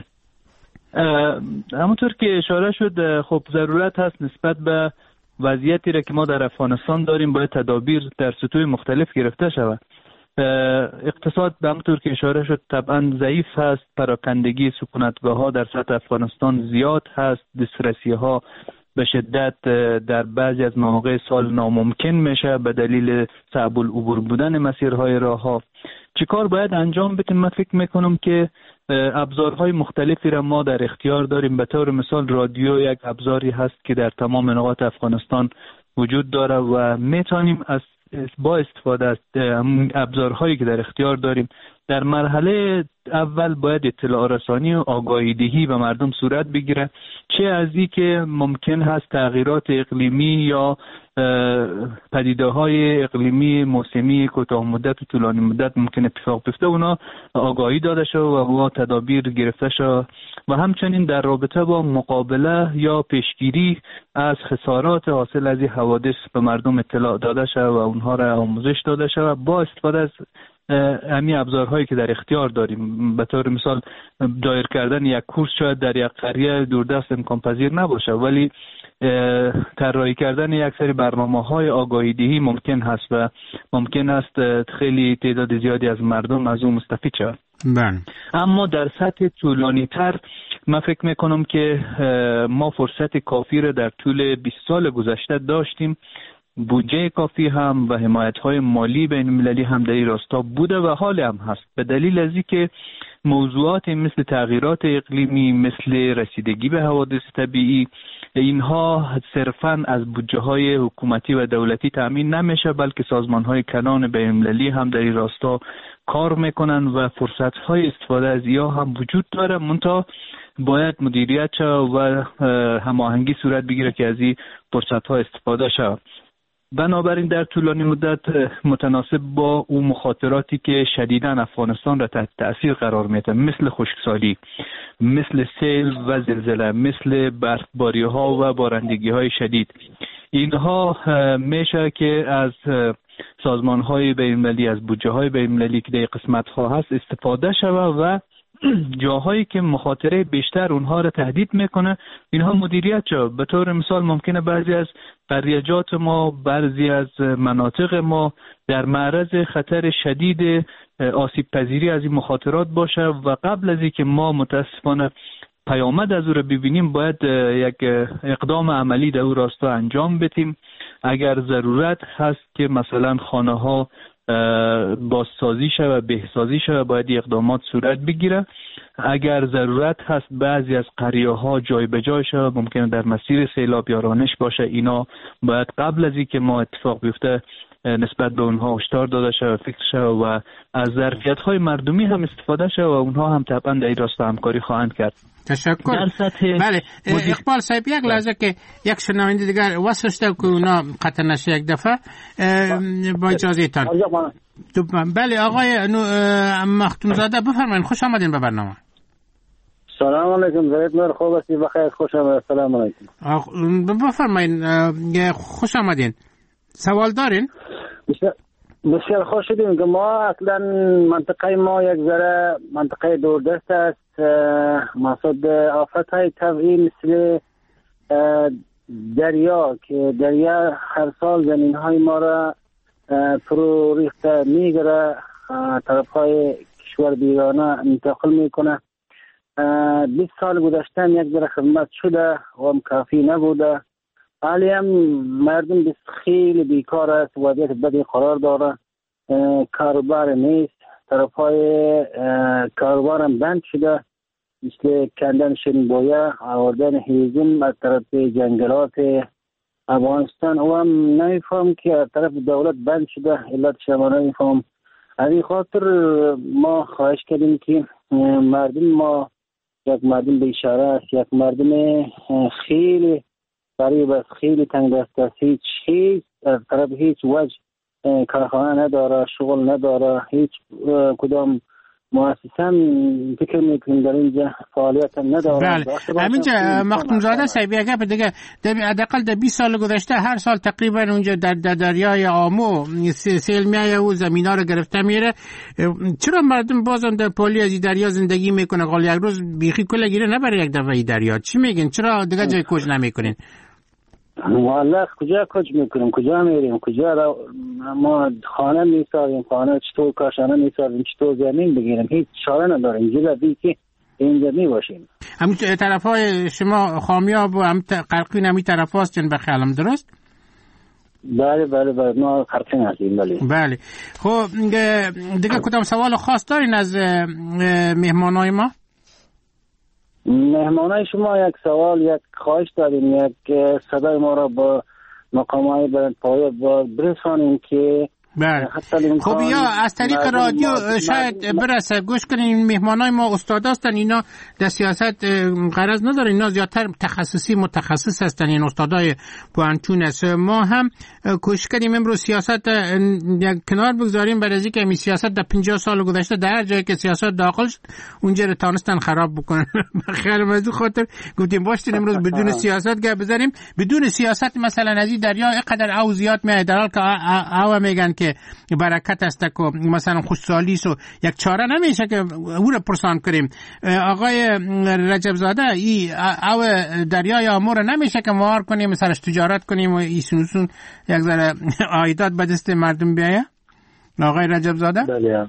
همونطور که اشاره شد، خب ضرورت هست نسبت به وضعیتی را که ما در افغانستان داریم باید تدابیر در سطوح مختلف گرفته شود. اقتصاد همونطور که اشاره شد طبعا ضعیف هست، پراکندگی سکونتگاه ها در سطح افغانستان زیاد هست، دسترسی ها به شدت در بعضی از مواقع سال ناممکن میشه به دلیل صعب العبور بودن مسیرهای راه ها. چیکار باید انجام بدیم؟ من فکر میکنم که ابزارهای مختلفی را ما در اختیار داریم. به طور مثال رادیو یک ابزاری هست که در تمام نقاط افغانستان وجود داره و میتونیم با استفاده از ابزارهایی که در اختیار داریم در مرحله اول باید اطلاع رسانی و آگاهی دهی به مردم صورت بگیره، چه از این که ممکن هست تغییرات اقلیمی یا پدیده‌های اقلیمی موسمی کوتاه مدت و طولانی مدت ممکن اتفاق بیفته، اونا آگاهی داده شد و با تدابیر گرفته شد و همچنین در رابطه با مقابله یا پیشگیری از خسارات حاصل از این حوادث به مردم اطلاع داده شد و اونها را آموزش داده شد با استفاده از همین ابزارهایی که در اختیار داریم. به طور مثال دایر کردن یک کورس شاید در یک قریه دوردست امکان پذیر نباشه، ولی طراحی کردن یک سری برنامه‌های آگاهی دهی ممکن هست و ممکن است خیلی تعداد زیادی از مردم از اون مستفید شوند. اما در سطح طولانی تر من فکر میکنم که ما فرصت کافی را در طول 20 سال گذشته داشتیم. بودجه کافی هم و حمایت‌های مالی بین‌المللی هم در این راستا بوده و حال هم هست، به دلیل از اینکه موضوعات مثل تغییرات اقلیمی، مثل رسیدگی به حوادث طبیعی، اینها صرفاً از بودجه‌های حکومتی و دولتی تأمین نمیشه، بلکه سازمان‌های کلان بین‌المللی هم در این راستا کار میکنن و فرصت‌های استفاده از اینها هم وجود داره، منتها باید مدیریت و هماهنگی صورت بگیره که از این فرصت‌ها استفاده شود. بنابراین در طولانی مدت متناسب با اون مخاطراتی که شدیداً افغانستان را تحت تأثیر قرار میده، مثل خشکسالی، مثل سیل و زلزله، مثل برفباری‌ها و بارندگی‌های شدید، اینها میشه که از سازمان‌های بین‌المللی، از بودجه‌های بین‌المللی که در قسمت‌ها هست استفاده شود و جاهایی که مخاطره بیشتر اونها را تهدید میکنه اینها مدیریت شود. به طور مثال ممکنه بعضی از قریجات ما، بعضی از مناطق ما در معرض خطر شدید آسیب پذیری از این مخاطرات باشه و قبل از اینکه ما متاسفانه پیامد از او را ببینیم باید یک اقدام عملی در او راستا انجام بدیم. اگر ضرورت هست که مثلا خانه ها بازسازی شود، بهسازی شود، باید اقدامات صورت بگیره. اگر ضرورت هست بعضی از قریه ها جای به جای شود، ممکنه در مسیر سیلاب یا رانش باشه، اینا باید قبل از اینکه ما اتفاق بیفته نسبت به اونها هشدار داده شود، فکر شود و از ظرفیت های مردمی هم استفاده شود و اونها هم طبعا در این راستا همکاری خواهند کرد. تشکر. بله اقبال صاحب، یک لحظه که یک شنونده دیگر وصل شده که اونا قطع نشه یک دفعه، با اجازه تان. بله آقای مختوم زاده بفرمایید، خوش آمدین به برنامه. سلام علیکم، زاید نور، خوب هستی؟ بخیر، خوش آمدید. سلام علیکم. بفرمایید، خوش آمدین. سوال دارین؟ بسیار خوش شدیم که ما اصلا منطقه ما یک ذره منطقه دوردست است. مقصود آفت های طبیعی مثل دریا که دریا هر سال زمین های ما را فرو ریخته میگره، طرف های کشور بیگانه منتقل میکنه. 20 سال گذشته یک ذره خدمت شده و هم کافی نبوده. حالی هم مردم خیلی بیکار است، وضعیت بدی قرار داره، کاروبار نیست، طرف های کاروبار هم بند شده، مثل کندن شنبویه، آوردن هیزم از طرف جنگلات افغانستان و هم نمیفهم که از طرف دولت بند شده، علت شما نمیفهم. از این خاطر ما خواهش کردیم که مردم ما یک مردم بیچاره است، یک مردم خیلی غریب است، خیلی تنگ دست است، هیچ از طرف هیچ وجه کارخانه نداره، شغل نداره، هیچ کدام مؤسسه فکر میکنیم در اینجا فعالیت هم نداره. بله همینجا مختوم زاده صاحب یک گپ دیگه، حداقل در 20 سال گذشته هر سال تقریبا اونجا در دریای آمو سیل میایه و زمینا رو گرفته میره. چرا مردم بازم در پالی از دریا زندگی میکنه؟ قال یک روز بیخی کله گیره نبره یک دفعه دریا. چی میگین؟ چرا دیگه جای کوچ نمیکنین؟ والله کجا کوچ میکنیم، کجا میریم، کجا ما خانه میسازیم، خانه چطور کاشانه میسازیم، چطور زمین بگیریم، هیچ چاره نداریم جدا که اینجا میباشیم. همون طرف های شما خامیاب و هم قرقین همی طرف هاست جن بخیالم، درست؟ بله ما قرقین هستیم. بله خب دیگه کدام سوال خاص دارین از مهمانای ما؟ مهمانای شما یک سوال، یک خواهش داریم، یک صدای ما را با مقامهای بلندپایه برسانیم که بله. خب یا از طریق رادیو شاید برسه، گوش کنین. مهمانای ما استاد هستن، اینا در سیاست غرض نداره، اینا زیادتر متخصص هستن، این استادای پوانتون است. ما هم کوشش کردیم امروز سیاست کنار بگذاریم، برای اینکه این سیاست در 50 سال گذشته در هر جایی که سیاست داخل شد اونجا رو تانستن خراب بکنن. خیلی موضوع خاطر گفتیم باشین امروز بدون سیاست گپ بزنیم. بدون سیاست مثلا از این دریا اینقدر او زیاد میاد، در حال که او میگن که که برکت است که مثلا خوشحالی سو یک چاره نمیشه که او را پرسان کنیم. آقای رجب زاده او دریای آمور نمیشه که مهار کنیم سرش تجارت کنیم و ایسونسون یک ذره عایدات به دست مردم بیایه؟ آقای رجب زاده؟ بله.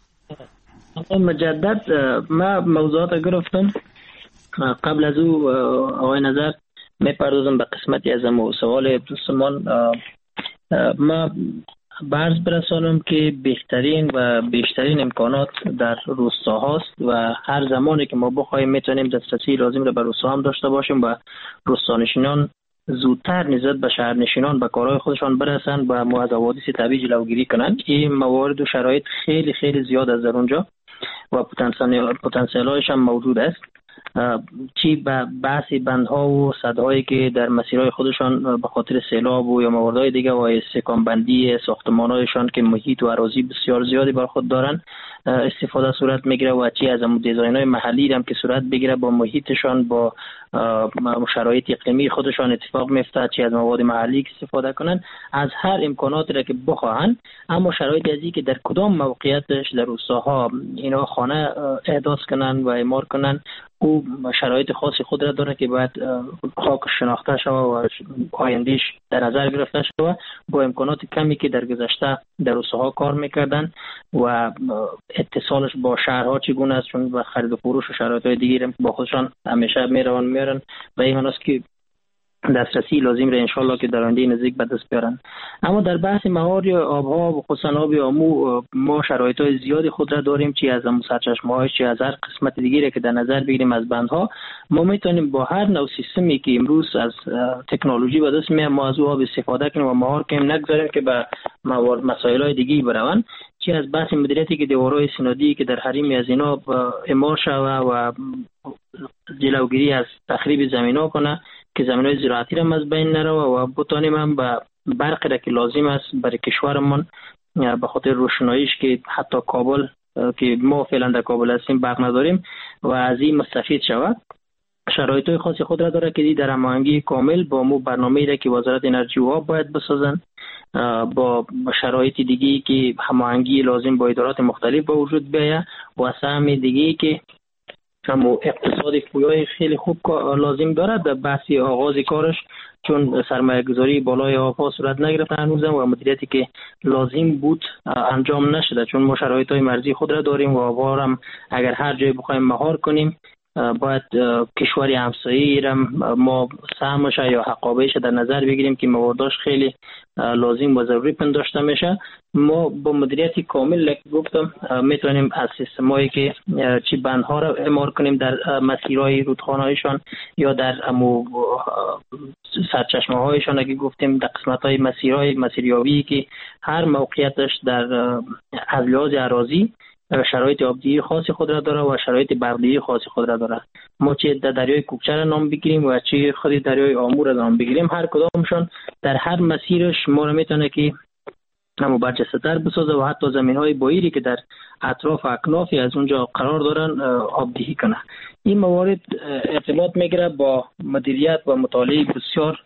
مجدد ما موضوعات گرفتم. قبل از او آقای نظر میپردازم به قسمتی از سوال دوستمان. ما برز برسانم که بهترین و بیشترین امکانات در روستا هاست و هر زمانی که ما بخوایم میتونیم دسترسی لازم را به روستا هم داشته باشیم و روستانشینان زودتر نسبت به شهرنشینان به کارهای خودشان برسن و از حوادث طبیعی جلوگیری کنند. این موارد و شرایط خیلی خیلی زیاد است در اونجا و پتانسیل هایش هم موجود است. چی به بحث بندها و سدهایی که در مسیرهای خودشان به خاطر سیلاب و یا مواردهای دیگه و استحکام بندی ساختمانهایشان که محیط و اراضی بسیار زیادی بر خود دارن استفاده صورت میگیره و چی از دیزاین های محلی هم که صورت بگیره با محیطشان با شرایط اقلیمی خودشان اتفاق میفته، چی از مواد محلی استفاده کنن از هر امکاناتی را که بخواهند، اما شرایط ازی که در کدام موقعیتش در روستاها اینا خانه احداث کنن و اعمار کنن او شرایط خاص خود را داره که باید خاک شناخته شود و آیندهش در نظر گرفته شود با امکانات کمی که در گذشته در روستاها کار میکردن و اتصالش با شهرها چگونه است، چون با خرید و فروش و شرایط دیگه با خودشان همیشه میرن و این معناست که دسترسی لازم را انشالله که در آینده نزدیک به دست بیارن. اما در بحث مهار یا آبها و خصوصا آب آمو ما شرایط‌های زیادی خود را داریم، چی از سرچشمه‌های چی از هر قسمت دیگری که در نظر بگیریم از بندها ما میتونیم با هر نوع سیستمی که امروز از تکنولوژی به دست میاد ما از او آب استفاده کنیم و مهار کنیم، نگذاریم که به مسائل‌های دیگه بروند، چی از بحث مدیریتی که دیوارهای سنادی که در حریم از اینا اعمار شود و جلوگیری از تخریب زمین‌ها کنه که زمین‌های زراعتی را از بین نره و بتانیم هم به برقی را که لازم است برای کشورمون به خاطر روشناییش که حتی کابل که ما فعلا در کابل هستیم برق نداریم و از این مستفید شود. شرایط‌های خاص خود را داره که در هماهنگی کامل با مو برنامه‌ای را که وزارت انرژی و آب باید بسازن با شرایط دیگه‌ای که هماهنگی لازم با ادارات مختلف با وجود بیاید و سهم دیگه‌ای که اما اقتصادی پویای خیلی خوب لازم دارد در بحث آغاز کارش، چون سرمایه گذاری بالای آبها صورت نگرفته هنوزم و مدیریتی که لازم بود انجام نشده، چون ما شرایط های مرزی خود را داریم و آبها هم اگر هر جای بخوایم مهار کنیم باید کشوری همسایه‌ای را ما سهمش یا حقابهش در نظر بگیریم که موارداش خیلی لازم و ضروری پنداشته میشه. ما با مدیریتی کامل گفتم میتونیم از سیستمایی که چی بندها را اعمار کنیم در مسیرهای رودخانه‌هایشان یا در سرچشمه‌هایشان اگه گفتیم در قسمت‌های مسیریابی که هر موقعیتش در از لحاظ اراضی شرایط آبدهی خاصی خود را داره و شرایط برقدهی خاصی خود را داره. ما چه در دریای کوکچه را نام بگیریم و چه خود دریای آمو را نام بگیریم، هر کدامشان در هر مسیرش ما را میتونه که همو برجسته‌تر بسازه و حتی زمین‌های بایری که در اطراف اکنافی از اونجا قرار دارن آبدهی کنه. این موارد ارتباط میگیره با مدیریت و مطالعه بسیار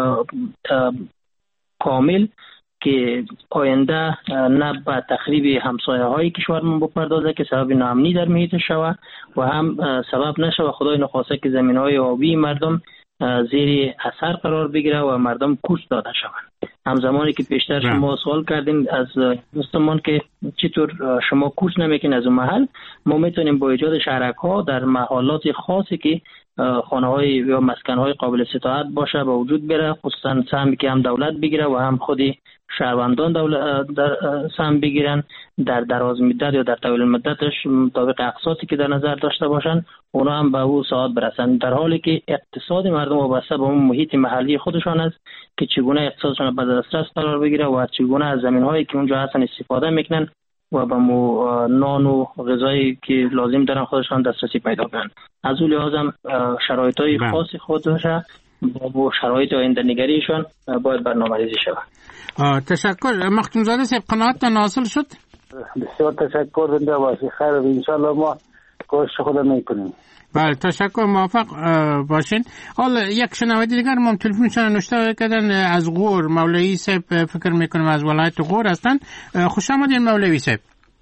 کامل که آینده نه به تخریب همسایه های کشورمون بپردازه که سبب ناامنی در محیط شود و هم سبب نشه خدای نخواسته که زمین های آبی مردم زیر اثر قرار بگیره و مردم کوچ داده شوند. همزمانی که پیشتر شما سوال کردین از دوستمان که چطور شما کوچ نمیکنین از اون محل، ما میتونیم با ایجاد شهرک ها در محلات خاصی که خانه های یا مسکن های قابل استطاعت باشه با وجود بره، خصوصا سهمی که هم دولت بگیره و هم خودی شهروندان در سهم بگیرن در دراز مدت یا در طول مدتش مطابق اقساطی که در نظر داشته باشن اونا هم به او ساعت برسن، در حالی که اقتصاد مردم وابسته به اون محیط محلی خودشان است که چگونه اقتصادشان به دسترس قرار بگیره و چگونه از زمین‌هایی که اونجا هستن استفاده میکنن و به نان و غذایی که لازم دارن خودشان دسترسی پیدا کنن. از اون لحاظ هم شرایط‌های خاص خودش با شرایط آینده نگریشان باید برنامه‌ریزی شود. تشکر. مختوم زاده صاحب قناعتتان حاصل شد؟ بسیار تشکر. زنده باشی. خیر ان شاء الله ما کوشش خود میکنیم. بله تشکر، موافق باشین. حالا یک شنونده دیگر ما تلفنشون نوشته کردن از غور، مولوی صاحب فکر میکنم از ولایت غور هستن. خوش آمدین مولوی صاحب.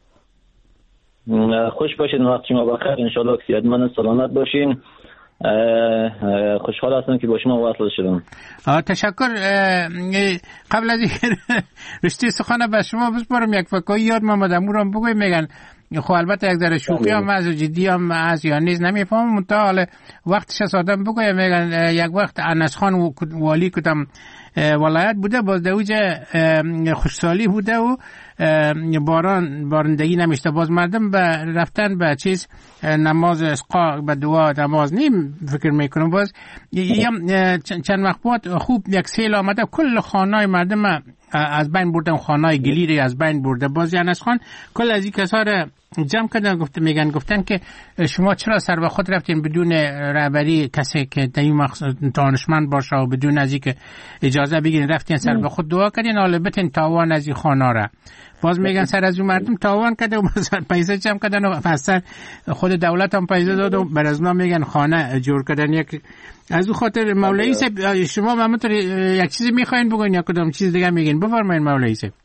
خوش باشین، وقت شما بخیر، انشالله که صحتمند سلامت باشین. خوشحال هستم که با شما وصل شدم. تشکر. قبل از اینکه رشته سخن به شما بسپارم یک فکری یاد محمد امورم بگویم. میگن خب البته یک ذره شوخی هم از جدی هم از یا نیز نمیفهمم، منتها حالا وقتش آدم بگویم. میگن یک وقت انس خان والی کدام ولایت بوده، باز دوجه خوشسالی بوده و بارندگی نمیشته، باز مردم به رفتن به چیز نماز اسقا به دعا نماز نیم فکر میکنم. باز چند وقت بعد خوب یک سیل آمده، کل خانای مردم از بین بردن، خانای گلیری از بین برده. باز انس خان کل از این کسا را جمع کردن، گفتن که شما چرا سر به خود رفتین بدون رهبری کسی که دانشمند باشه و بدون از اینکه اجازه بگیرین رفتین سر به خود دعا کردین، حالا بتین تاوان از این خانه را. باز میگن سر از اون مردم تاوان کرده و پیسه جمع کردن و اصلا خود دولت هم پیسه داد و بر از ما میگن خانه جور کردن. یک از اون خاطر مولوی صاحب شما همونطور یک چیزی میخواین بگین یا کدام چیز دیگه میگین؟ بفرمایید مولوی صاحب.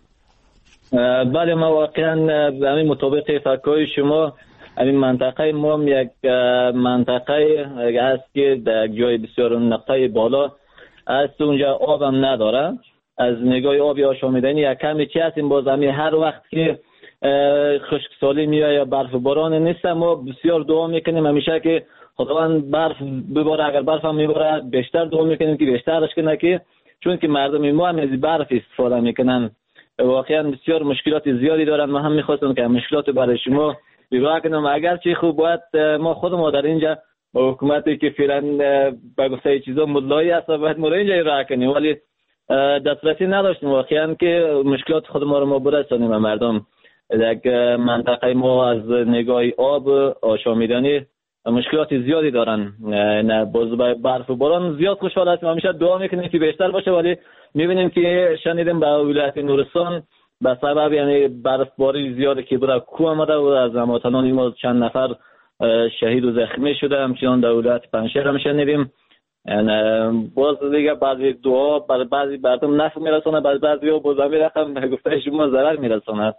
بله، ما واقعا همین مطابق فکرهای شما، همین منطقه ما یک منطقه هست که در جای بسیار نقطه بالا است، اونجا آب هم نداره. از نگاه آبی آشامیدنی یک کمی چی هستیم، باز همین هر وقت که خشکسالی میاد یا برف باران نیست، ما بسیار دعا میکنیم همیشه که خداوند برف بباره. اگر برف هم میباره بیشتر دعا میکنیم که بیشترش کنه، که چون که مردم ما هم از برف استفاده میکنن. واقعا بسیار مشکلات زیادی دارن. ما هم میخواستم که مشکلات برای شما بگم کنم. اگرچه خوب باید ما خود ما در اینجا با حکومتی که فعلا به گفته چیزا مدلایی است باید ما اینجا راه کنیم، ولی دسترسی نداشتیم واقعا که مشکلات خود ما رو ما برسانیم به مردم. در منطقه ما از نگاه آب آشامیدنی مشکلات زیادی دارن. نه باز برف و باران زیاد خوشحال هستیم، همیشه دعا میکنیم که بیشتر باشه، ولی میبینیم که شنیدیم به ولایت نورستان به سبب یعنی برفباری زیاد که بوده کو آمده و از هموطنان ما چند نفر شهید و زخمی شده. همچنان در ولایت پنجشیر هم شنیدیم. یعنی باز دیگه بعضی دعا برای بعضی مردم نفع میرسونه، بعضی ها باز همین رقم گفته شما ضرر میرسونه.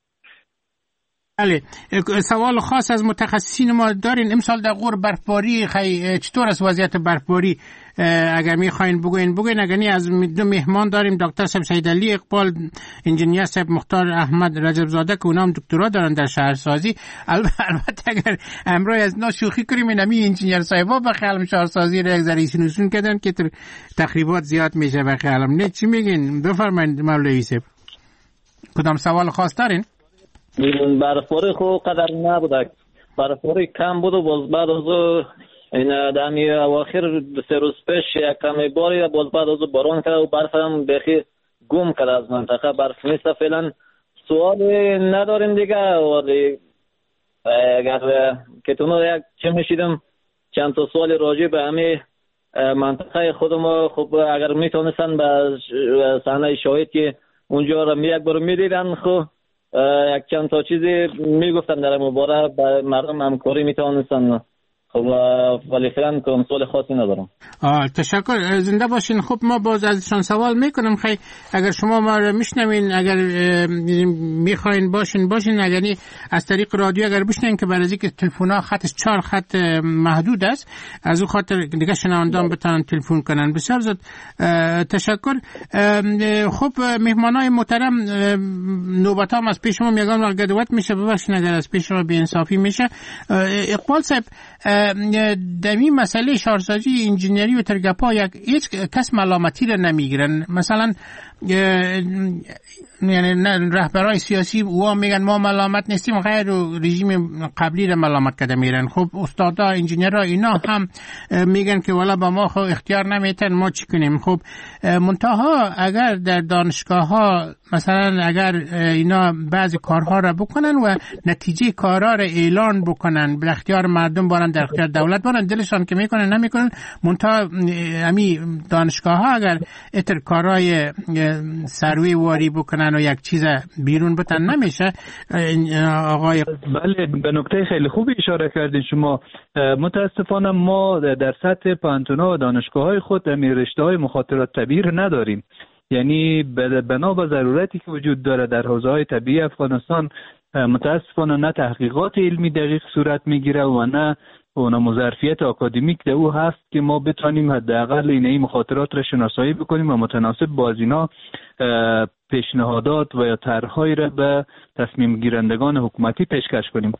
بله، سوال خاص از متخصصین ما دارین. امسال در غور برفباری چطور است وضعیت برفباری؟ اگر میخواین بگوین. اگر نی از دو مهمان داریم، دکتر صاحب سیدعلی اقبال، انجینیر صاحب مختار احمد رجب زاده که اونام دکترا دارن در شهرسازی. البته اگر امروز از نا شوخی کنیم، اینمی انجینیر صاحبا به خیالم شهرسازی را یک ذره سینوسون کردن که تخریبات زیاد میشه به خیالم. نه چی میگین؟ بفرمایید مولوی صاحب. کدام سوال خاص دارین؟ برفباری خو قدر نبوده، برفباری کم بود و باز بعد از این دمی اواخر 3 روز پیش یک کمی باری باز بعد از باران کرد و برف هم بخی گم کرد از منطقه. برف نیست فعلا. سوالی نداریم دیگه، ولی اگر که تونو یک چه میشیدم چند تا سوال راجع به همین منطقه خود ما، خب اگر میتونستن به صحنه شاهد که اونجا را یک بار میدیدن، خب یک چند تا چیزی میگفتن در مباراه به مردم همکاری میتونستن. خب ولی فعلا کدام سوال خاصی ندارم. تشکر، زنده باشین. خب ما باز ازشان سوال میکنم. خیلی اگر شما ما رو میشنوین، اگر میخواین باشین، اگر از طریق رادیو اگر بشنوین که برای اینکه تلفن‌ها خطش 4 خط محدود است، از اون خاطر دیگه شنوندگان بتونن تلفن کنن. بسیار زود تشکر. خب مهمانای محترم، نوبت هم از پیش ما میگم الگدوت میشه، ببخشید اگر از پیش ما بی‌انصافی میشه. اقبال صاحب، در این مسئله شهرسازی انجینری و ترگپا هیچ کس ملامتی را نمیگیرن. مثلا یعنی رهبرای سیاسی و میگن ما ملامت نیستیم، غیر رژیم قبلی را ملامت کرده میرن. خب استادا انجینرها اینا هم میگن که والا با ما خب اختیار نمیتن، ما چی کنیم؟ خب منتها اگر در دانشگاه ها مثلا اگر اینا بعضی کارها را بکنن و نتیجه کارها را اعلان بکنن، به اختیار مردم بارن در اختیار دولت بارن، دلشان که میکنن نمیکنن. منتها امی دانشگاه ها اگر اتر کارهای سروی واری بکنن و یک چیز بیرون بتن نمیشه. آقای بله، به نکته خیلی خوبی اشاره کردین شما. متاسفانه ما در سطح پانتونا و دانشگاه های خود رشته های مخاطرات طبیعی رو نداریم. یعنی بنا به ضرورتی که وجود داره در حوزه های طبیعی افغانستان، متاسفانه نه تحقیقات علمی دقیق صورت میگیره و نه اون ظرفیت آکادمیک در او هست که ما بتونیم حداقل این مخاطرات را شناسایی بکنیم و متناسب با از اینا پیشنهادات و یا طرح‌هایی را به تصمیم گیرندگان حکومتی پیشکش کنیم.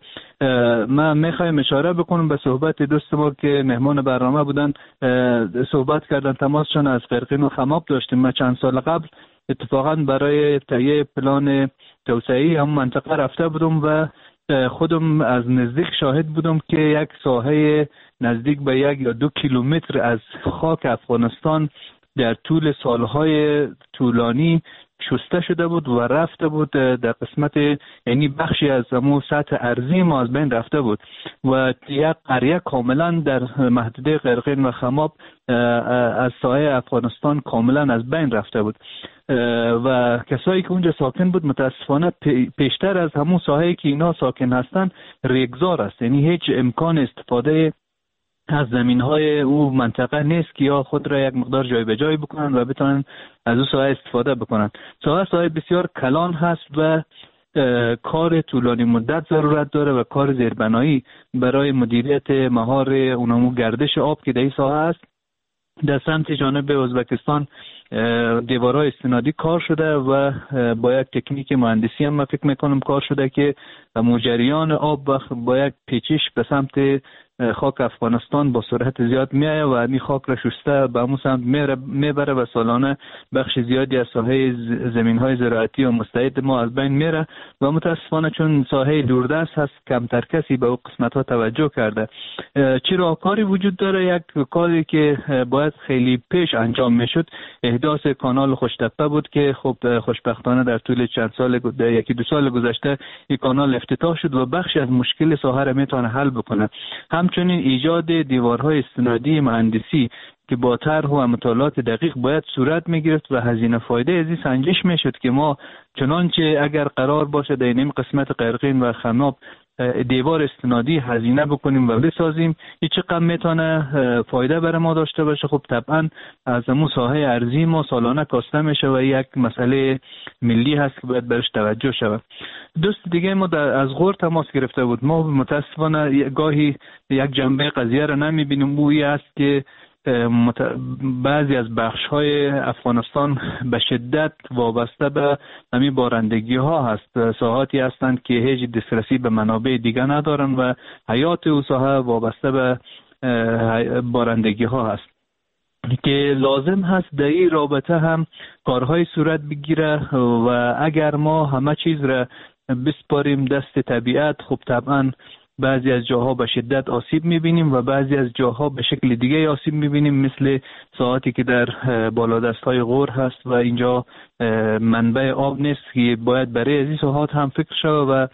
من میخوایم اشاره بکنم به صحبت دوست ما که مهمان برنامه بودن، صحبت کردن، تماسشان از قرقین و خماب داشتیم. من چند سال قبل اتفاقا برای تهیه پلان توسعه‌ای هم منطقه رفته بودم و خودم از نزدیک شاهد بودم که یک ساحه نزدیک به 1 یا 2 کیلومتر از خاک افغانستان در طول سالهای طولانی شسته شده بود و رفته بود در قسمت، یعنی بخشی از همون سطح ارضی ما از بین رفته بود و یک قریه کاملا در محدوده قرقین و خماب از ساحه افغانستان کاملا از بین رفته بود و کسایی که اونجا ساکن بود متاسفانه پیشتر از همون ساحه‌ای که اینا ساکن هستن ریگزار است. یعنی هیچ امکان استفاده از زمین‌های او منطقه نیست که یا خود را یک مقدار جای به جای بکنن و بتونن از او ساحه استفاده بکنن. ساحه بسیار کلان هست و کار طولانی مدت ضرورت داره و کار زیربنایی برای مدیریت مهار اونمو گردش آب که در این ساحه است. در سمت جانب ازبکستان دیوارهای استنادی کار شده و با یک تکنیک مهندسی هم من فکر میکنم کار شده که مجریان آب با یک پیچش به سمت خاک افغانستان با سرعت زیاد میایه و این خاک را شسته به همون سمت میبره و سالانه بخش زیادی از ساحه زمینهای زراعتی و مستعد ما از بین میره و متاسفانه چون ساحه دوردست هست کمتر کسی به اون قسمت ها توجه کرده. چرا کاری وجود داره؟ یک کاری که باید خیلی پیش انجام میشد احداث کانال خوشتپه بود که خب خوشبختانه در طول چند سال 1-2 سال گذشته این کانال افتتاح شد و بخشی از مشکل ساحه را میتونه حل بکنه. همچنین ایجاد دیوارهای استنادی مهندسی که با طرح و مطالعات دقیق باید صورت میگرفت و هزینه فایده از این سنجش میشد که ما چنانچه اگر قرار باشه در این قسمت قرقین و خماب دیوار استنادی هزینه بکنیم و بسازیم این چقدر میتونه فایده برای ما داشته باشه. خب طبعا از همون ساحه ارضی ما سالانه کاسته میشه و یک مسئله ملی هست که باید برش توجه شود. دوست دیگه ما از غور تماس گرفته بود. ما متاسفانه گاهی یک جنبه قضیه را نمیبینیم، اویی است که بعضی از بخش‌های افغانستان به شدت وابسته به همین بارندگی ها هست. ساحاتی هستند که هیچ دسترسی به منابع دیگه ندارن و حیات او ساحه وابسته به بارندگی ها هست که لازم هست در این رابطه هم کارهای صورت بگیره و اگر ما همه چیز را بسپاریم دست طبیعت خب طبعا بعضی از جاها به شدت آسیب می‌بینیم و بعضی از جاها به شکل دیگه آسیب می‌بینیم، مثل ساعاتی که در بالادست‌های غور هست و اینجا منبع آب نیست که باید برای از این ساحات هم فکر شود و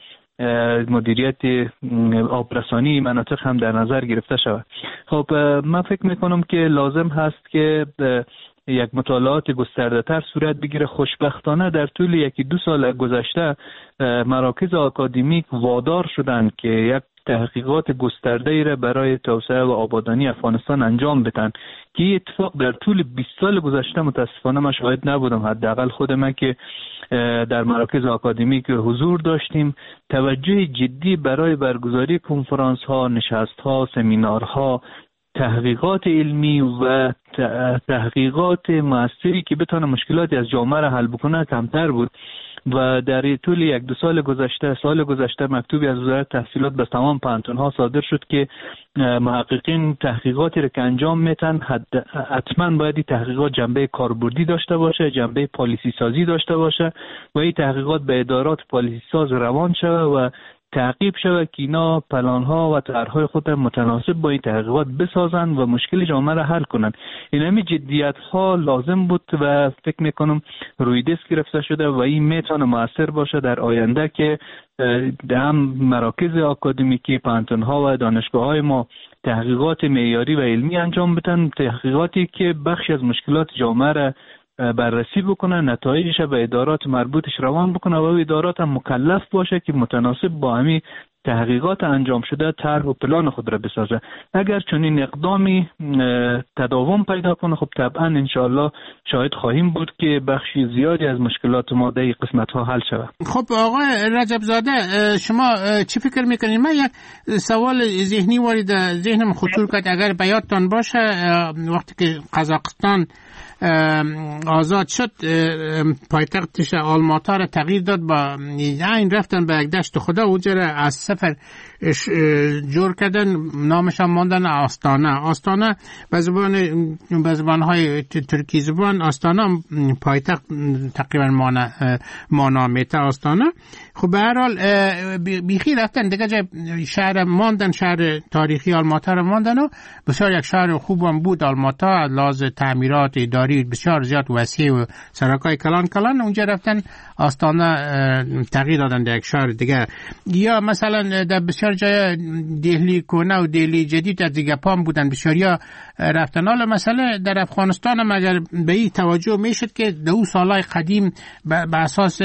مدیریت آبرسانی مناطق هم در نظر گرفته شود. خب من فکر می‌کنم که لازم هست که یک مطالعات گسترده‌تر صورت بگیره. خوشبختانه در طول 1-2 سال گذشته مراکز آکادمیک وادار شدند که یک تحقیقات گسترده‌ای را برای توسعه و آبادانی افغانستان انجام بدن که این اتفاق در طول 20 سال گذشته متاسفانه من شاهد نبودم. حداقل خود من که در مراکز آکادمیک حضور داشتیم توجه جدی برای برگزاری کنفرانس ها، نشست ها، سمینار ها، تحقیقات علمی و تحقیقات موثری که بتونه مشکلاتی از جامعه را حل بکنه کمتر بود و در طول 1-2 سال گذشته مکتوبی از وزارت تحصیلات به تمام پانتون‌ها صادر شد که محققین تحقیقاتی را که انجام میتن حتما باید این تحقیقات جنبه کاربردی داشته باشه، جنبه پالیسی سازی داشته باشه و این تحقیقات به ادارات پالیسی ساز روان شود و تعقیب شود که اینا پلان‌ها و طرح‌های خود متناسب با این تحقیقات بسازند و مشکل جامعه را حل کنند. این همین جدیت‌ها لازم بود و فکر می‌کنم روی دست گرفته شده و این میتونه مؤثر باشه در آینده که هم مراکز آکادمیکی، پانتون‌ها و دانشگاه‌های ما تحقیقات معیاری و علمی انجام بدن، تحقیقاتی که بخشی از مشکلات جامعه را بررسی بکنه، نتایجش به ادارات مربوطش روان بکنه و ادارات هم مکلف باشه که متناسب با همین تحقیقات انجام شده طرح و پلان خود را بسازه. اگر چنین اقدامی تداوم پیدا کنه خب طبعا انشاءالله شاهد خواهیم بود که بخشی زیادی از مشکلات ما در این قسمت ها حل شود. خب آقای رجب زاده، شما چی فکر میکنید؟ من یک سوال ذهنی وارد ذهنم خطور کرد. اگر به یادتان باشه وقتی که قزاقستان آزاد شد پایتختش آلماتا را تغییر داد، با این رفتن به یک دشت خدا اونجا را از صفر جور کردن، نامش هم ماندن آستانه به زبانهای ترکی زبان آستانه پایتخت تقریبا مانامیته آستانه. خب به هر حال بیخی رفتن دیگه شهر ماندن، شهر تاریخی آلماتا را ماندن و بسیار یک شهر خوب هم بود آلماتا، لازم تعمیرات اداری بسیار زیاد وسیع و سرکای کلان اونجا رفتن آستانه تغییر دادن در یک شهر دیگه. یا مثلا در بسیار جای دهلی کنه و دهلی جدید از دیگه پام بودن بسیاریا رفتن. حالا مثلا در افغانستان هم اگر به این توجه میشد که دو سالهای قدیم به اساس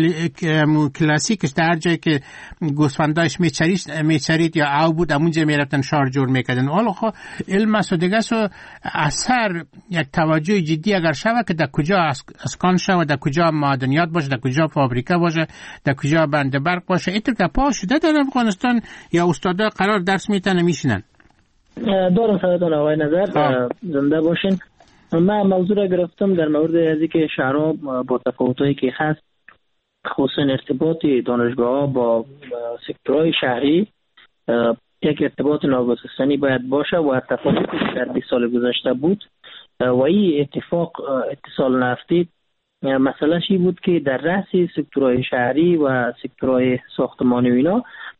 کلاسیکش در جایی که گوسفنداش میچرید یا او بود همونجا میرفتن شهر جور میکردن. حالا خب علم است و دیگه سو اثر یک توجه جدی اگر شود که در کجا اسکان شود، در کجا معدنیات باشه، در کجا فابریکه باشه، در کجا بند برق باشه، اینطور که پا شده در افغانستان یا استادا قرار درس میتن میشینن. دارم سلامتون آقای نظر، زنده باشین. من موضوع را گرفتم در مورد از اینکه شهرها با تفاوتایی که هست، خصوصا ارتباط دانشگاه‌ها با سکتورهای شهری یک ارتباط ناگسستنی باید باشه و تفاوتی که در 20 سال گذشته بود و این اتفاق اتصال نفتی مسئله شی بود که در رأس سکتورهای شهری و سکتورهای ساختمانی و اینا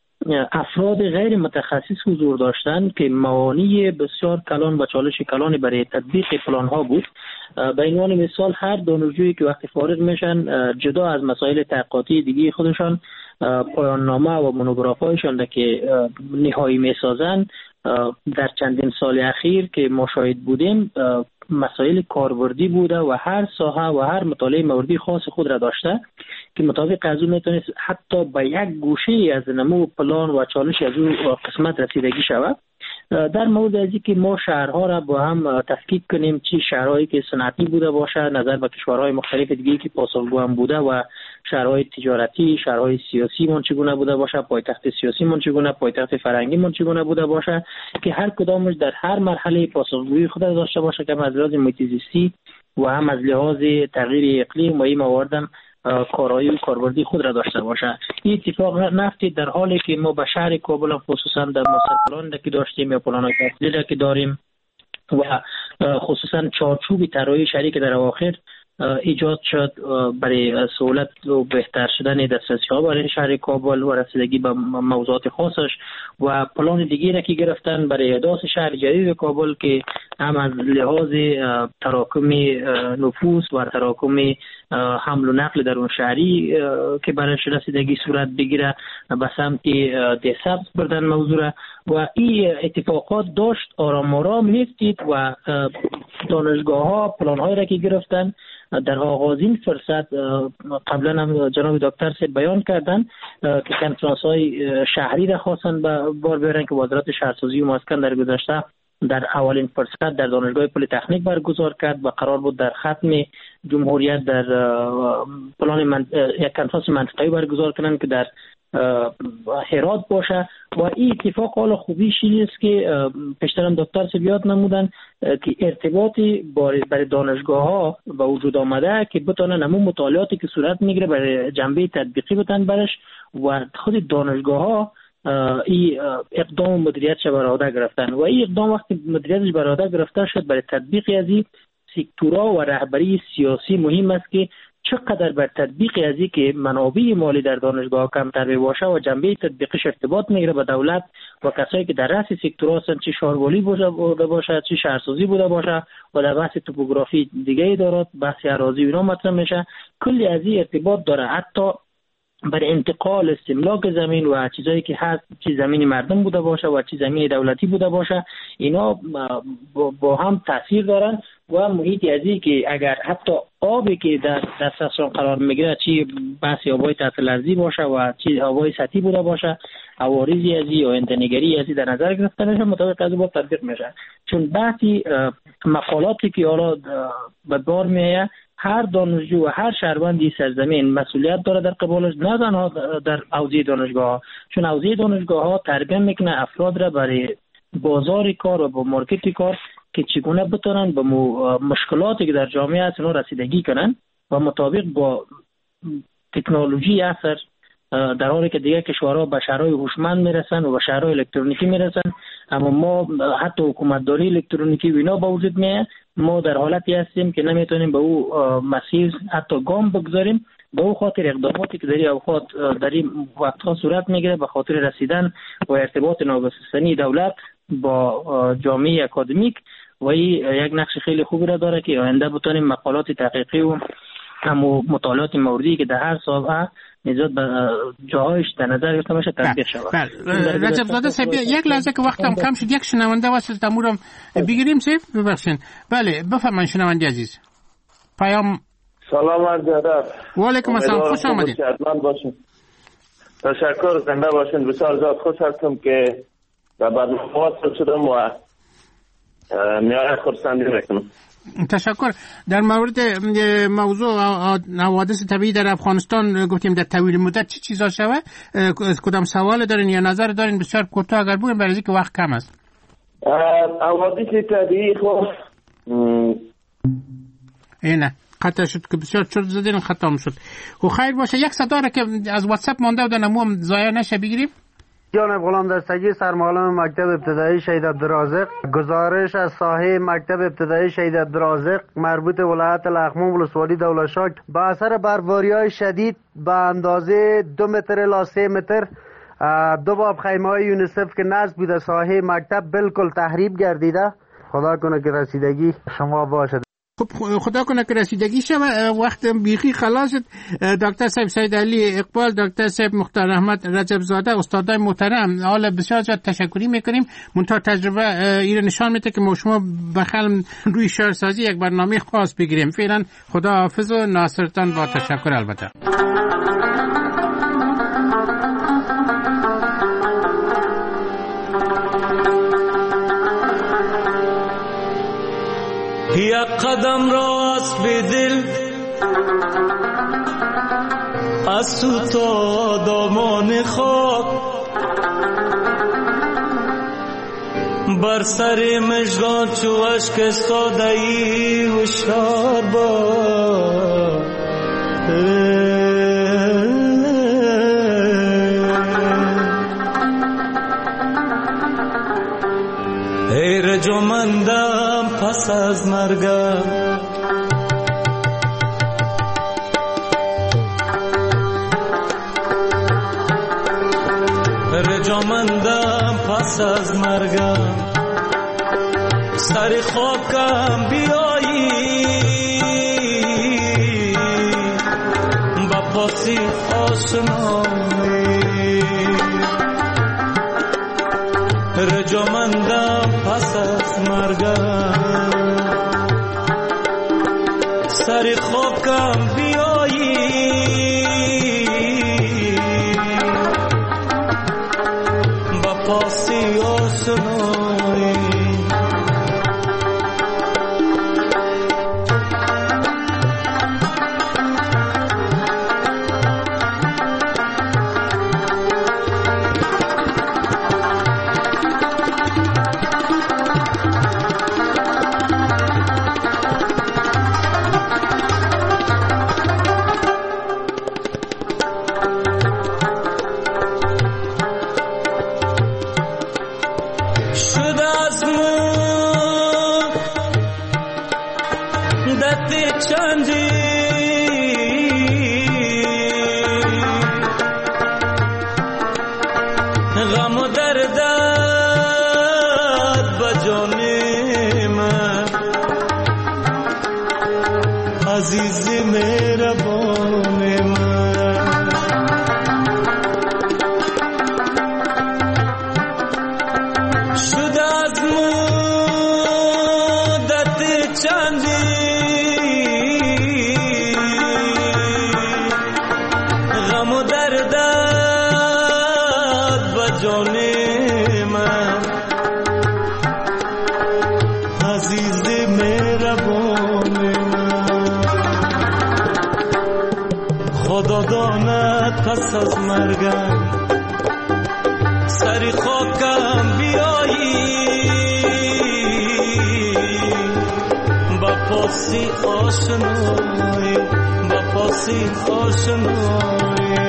افراد غیر متخصص حضور داشتند که موانع بسیار کلان و چالش کلانی برای تطبیق پلان ها بود. به عنوان مثال هر دانشجویی که وقتی فارغ میشن جدا از مسائل تحقیقاتی دیگه خودشان پایان نامه و مونوگراف هایشان که نهایی میسازن در چندین سال اخیر که ما شاهد بودیم مسائل کاربردی بوده و هر ساحه و هر مطالعه موردی خاص خود را داشته که مطابق از اون میتونست حتی به یک گوشه از نمو پلان و چالش از اون قسمت رسیدگی شود. در مورد از اینکه ما شهرها را با هم تفکیک کنیم، چی شهرهایی که صنعتی بوده باشه نظر به کشورهای مختلف دیگه که پاسخگو هم بوده و شهرهای تجارتی، شهرهای سیاسی من چگونه بوده باشه، پایتخت سیاسی من چگونه، پایتخت فرهنگی من چگونه بوده باشه که هر کدامش در هر مرحله پاسخگویی خود داشته باشه که هم از لحاظ محیط زیستی و هم از لحاظ تغییر اقلیم و این مواردم کارایی و کاربردی خود را داشته باشه. این اتفاق نفتی در حالی که ما به شهر کابل خصوصا در ماستر پلان که داشتیم یا پلان‌های تفصیلی که داریم و خصوصا چارچوب طراحی شهری که در اواخر ایجاد شد برای سهولت و بهتر شدن دسترسی‌ها برای شهر کابل و رسیدگی به موضوعات خاصش و پلان دیگری را که گرفتن برای احداث شهر جدید کابل که هم از لحاظ تراکم نفوس و تراکم حمل و نقل در اون شهری که برای رسیدگی صورت بگیره به سمت ده‌سبز بردن موضوع را و این اتفاقات داشت آرام آرام می‌افتید و دانشگاه‌ها پلان‌هایی را که گرفتن در آغازین فرصت قبلا هم جناب دکتر سے بیان کردن که کنفرانس‌های شهری را خواستن بار بیارن که وزارت شهرسازی و مسکن در گذشته در اولین فرصت در دانشگاه پلی‌تکنیک برگزار کرد و قرار بود در ختم جمهوریت در پلان یک کنفرانس منطقه‌ای برگزار کنن که در هرات باشه و این اتفاق حالا خوبیش این است که پیشترم دکتر سے بیاد نمودن که ارتباطی برای دانشگاه‌ها به وجود آمده که بتونن همون مطالعاتی که صورت میگیره برای جنبه تطبیقی بتن برش و خود دانشگاه‌ها این اقدام مدیریتش بر عهده گرفتن و این اقدام وقتی مدیریتش بر عهده گرفته شد برای تطبیق از این سکتورها و رهبری سیاسی مهم است که چقدر بر تطبیق از این که منابع مالی در دانشگاه کمتر باشه و جنبه تطبیقش ارتباط میگیره به دولت و کسایی که در رأس سکتور هستند، چه شهروالی بوده باشه، چه شهرسازی بوده باشه و در بحث توپوگرافی دیگه ادارات، بحث اراضی و اینا مطرح میشه. کلی از این ارتباط داره، حتی بر انتقال استملاک زمین و چیزایی که هست، چی زمین مردم بوده باشه و چی زمین دولتی بوده باشه، اینا با هم تاثیر دارن. و محیط ازی که اگر حتی آبی که در دسترسشان قرار میگیره، چی بحث آبای تحت لرزی باشه و چی آبای سطحی بوده باشه، عوارضی ازی یا انتنگری ازی در نظر گرفته میشه، مطابق از با تطبیق میشه. چون بحثی مقالاتی که حالا به بار میایه، هر دانشجو و هر شهروندی سرزمین مسئولیت داره در قبالش، نه تنها در حوزه دانشگاه، چون حوزه دانشگاه ها تربیت میکنه افراد را برای بازار کار و با مارکت کار که چگونه بتونن به مشکلاتی که در جامعه هست اونا رسیدگی کنن و مطابق با تکنولوژی اثر، در حالی که دیگه کشورها به شهرهای هوشمند میرسن و به شهرهای الکترونیکی میرسن، اما ما حتی حکومتداری الکترونیکی و اینا به وجود میاد، ما در حالتی هستیم که نمیتونیم به او مسیر حتی گام بگذاریم. به او خاطر اقداماتی که در این اوقات در این وقتها صورت میگیره به خاطر رسیدن و ارتباط ناگسستنی دولت با جامعه اکادمیک و یک نقش خیلی خوبی را داره که آینده بتونیم مقالات تحقیقی و همو مطالعات موردی که در هر سال نزد به جاهایش در نظر گرفته باشه تطبیق شود. رجب زاده صاحب، یک لحظه که وقتم کم شد، یک شنونده واسه تمورم بگیریم صاحب، ببخشید. بله بفرمایید شنونده عزیز. پیام. سلام عرض ادب. و علیکم السلام، خوش آمدید. تشکر، زنده باشین. بسیار زیاد خوش هستم که در برنامه وصل شدم و نهایت خرسندی میکنم. تشکر. در مورد موضوع حوادث طبیعی در افغانستان گفتیم در طویل مدت چه چیزا شوه، کدام سوال دارین یا نظر دارین؟ بسیار کوتاه اگر بگین، برای اینکه وقت کم است. حوادث طبیعی خب اینه خطا شد که بسیار چرت زدین، ختم شد. خب خیر باشه، یک صدا را که از واتساپ مانده و دنمو هم ضایع نشه بگیریم. جناب غلام دستگی، سرمعلم مکتب ابتدایی شهید عبدالرازق. گزارش از ساحه مکتب ابتدایی شهید عبدالرازق مربوط ولایت لغمان ولسوالی دولتشاه با اثر برفاری‌های شدید به اندازه 2 متر الی 3 متر 2 باب خیمه‌های یونیسف که نصب بوده ساحه مکتب بالکل تخریب گردیده. خدا کنه که رسیدگی شما باشد. خب خدا کنه که رسیدگی شد. وقت بیخی خلاص شد. دکتر صاحب سید علی اقبال، دکتر صاحب مختار احمد رجب زاده، استادای محترم، حالا بسیار زیاد تشکری میکنیم. منتها تجربه این نشان میده که ما شما بخل روی شهرسازی یک برنامه خاص بگیریم. فعلا خدا حافظ و ناصرتان با تشکر. البته یک قدم راست به دل از تو تا دامان خاک، بر سر مژگان چو اشک استاده‌ای هوشیار باش. ای رجمندم پس از مرگم، رجمندم پس از مرگم، سر خاکم بیایی با پاسی آشنایی. رجمندم پس از مرگم، سر خاکم بیایی با پاسی آشنایی. عزیز مهربان من شد از مدت چندی غم و دردت به جان من عزیز مهربان من خدا داند پس از مرگم سر خاکم بیایی با پاسی آشنایی با پاسی آشنایی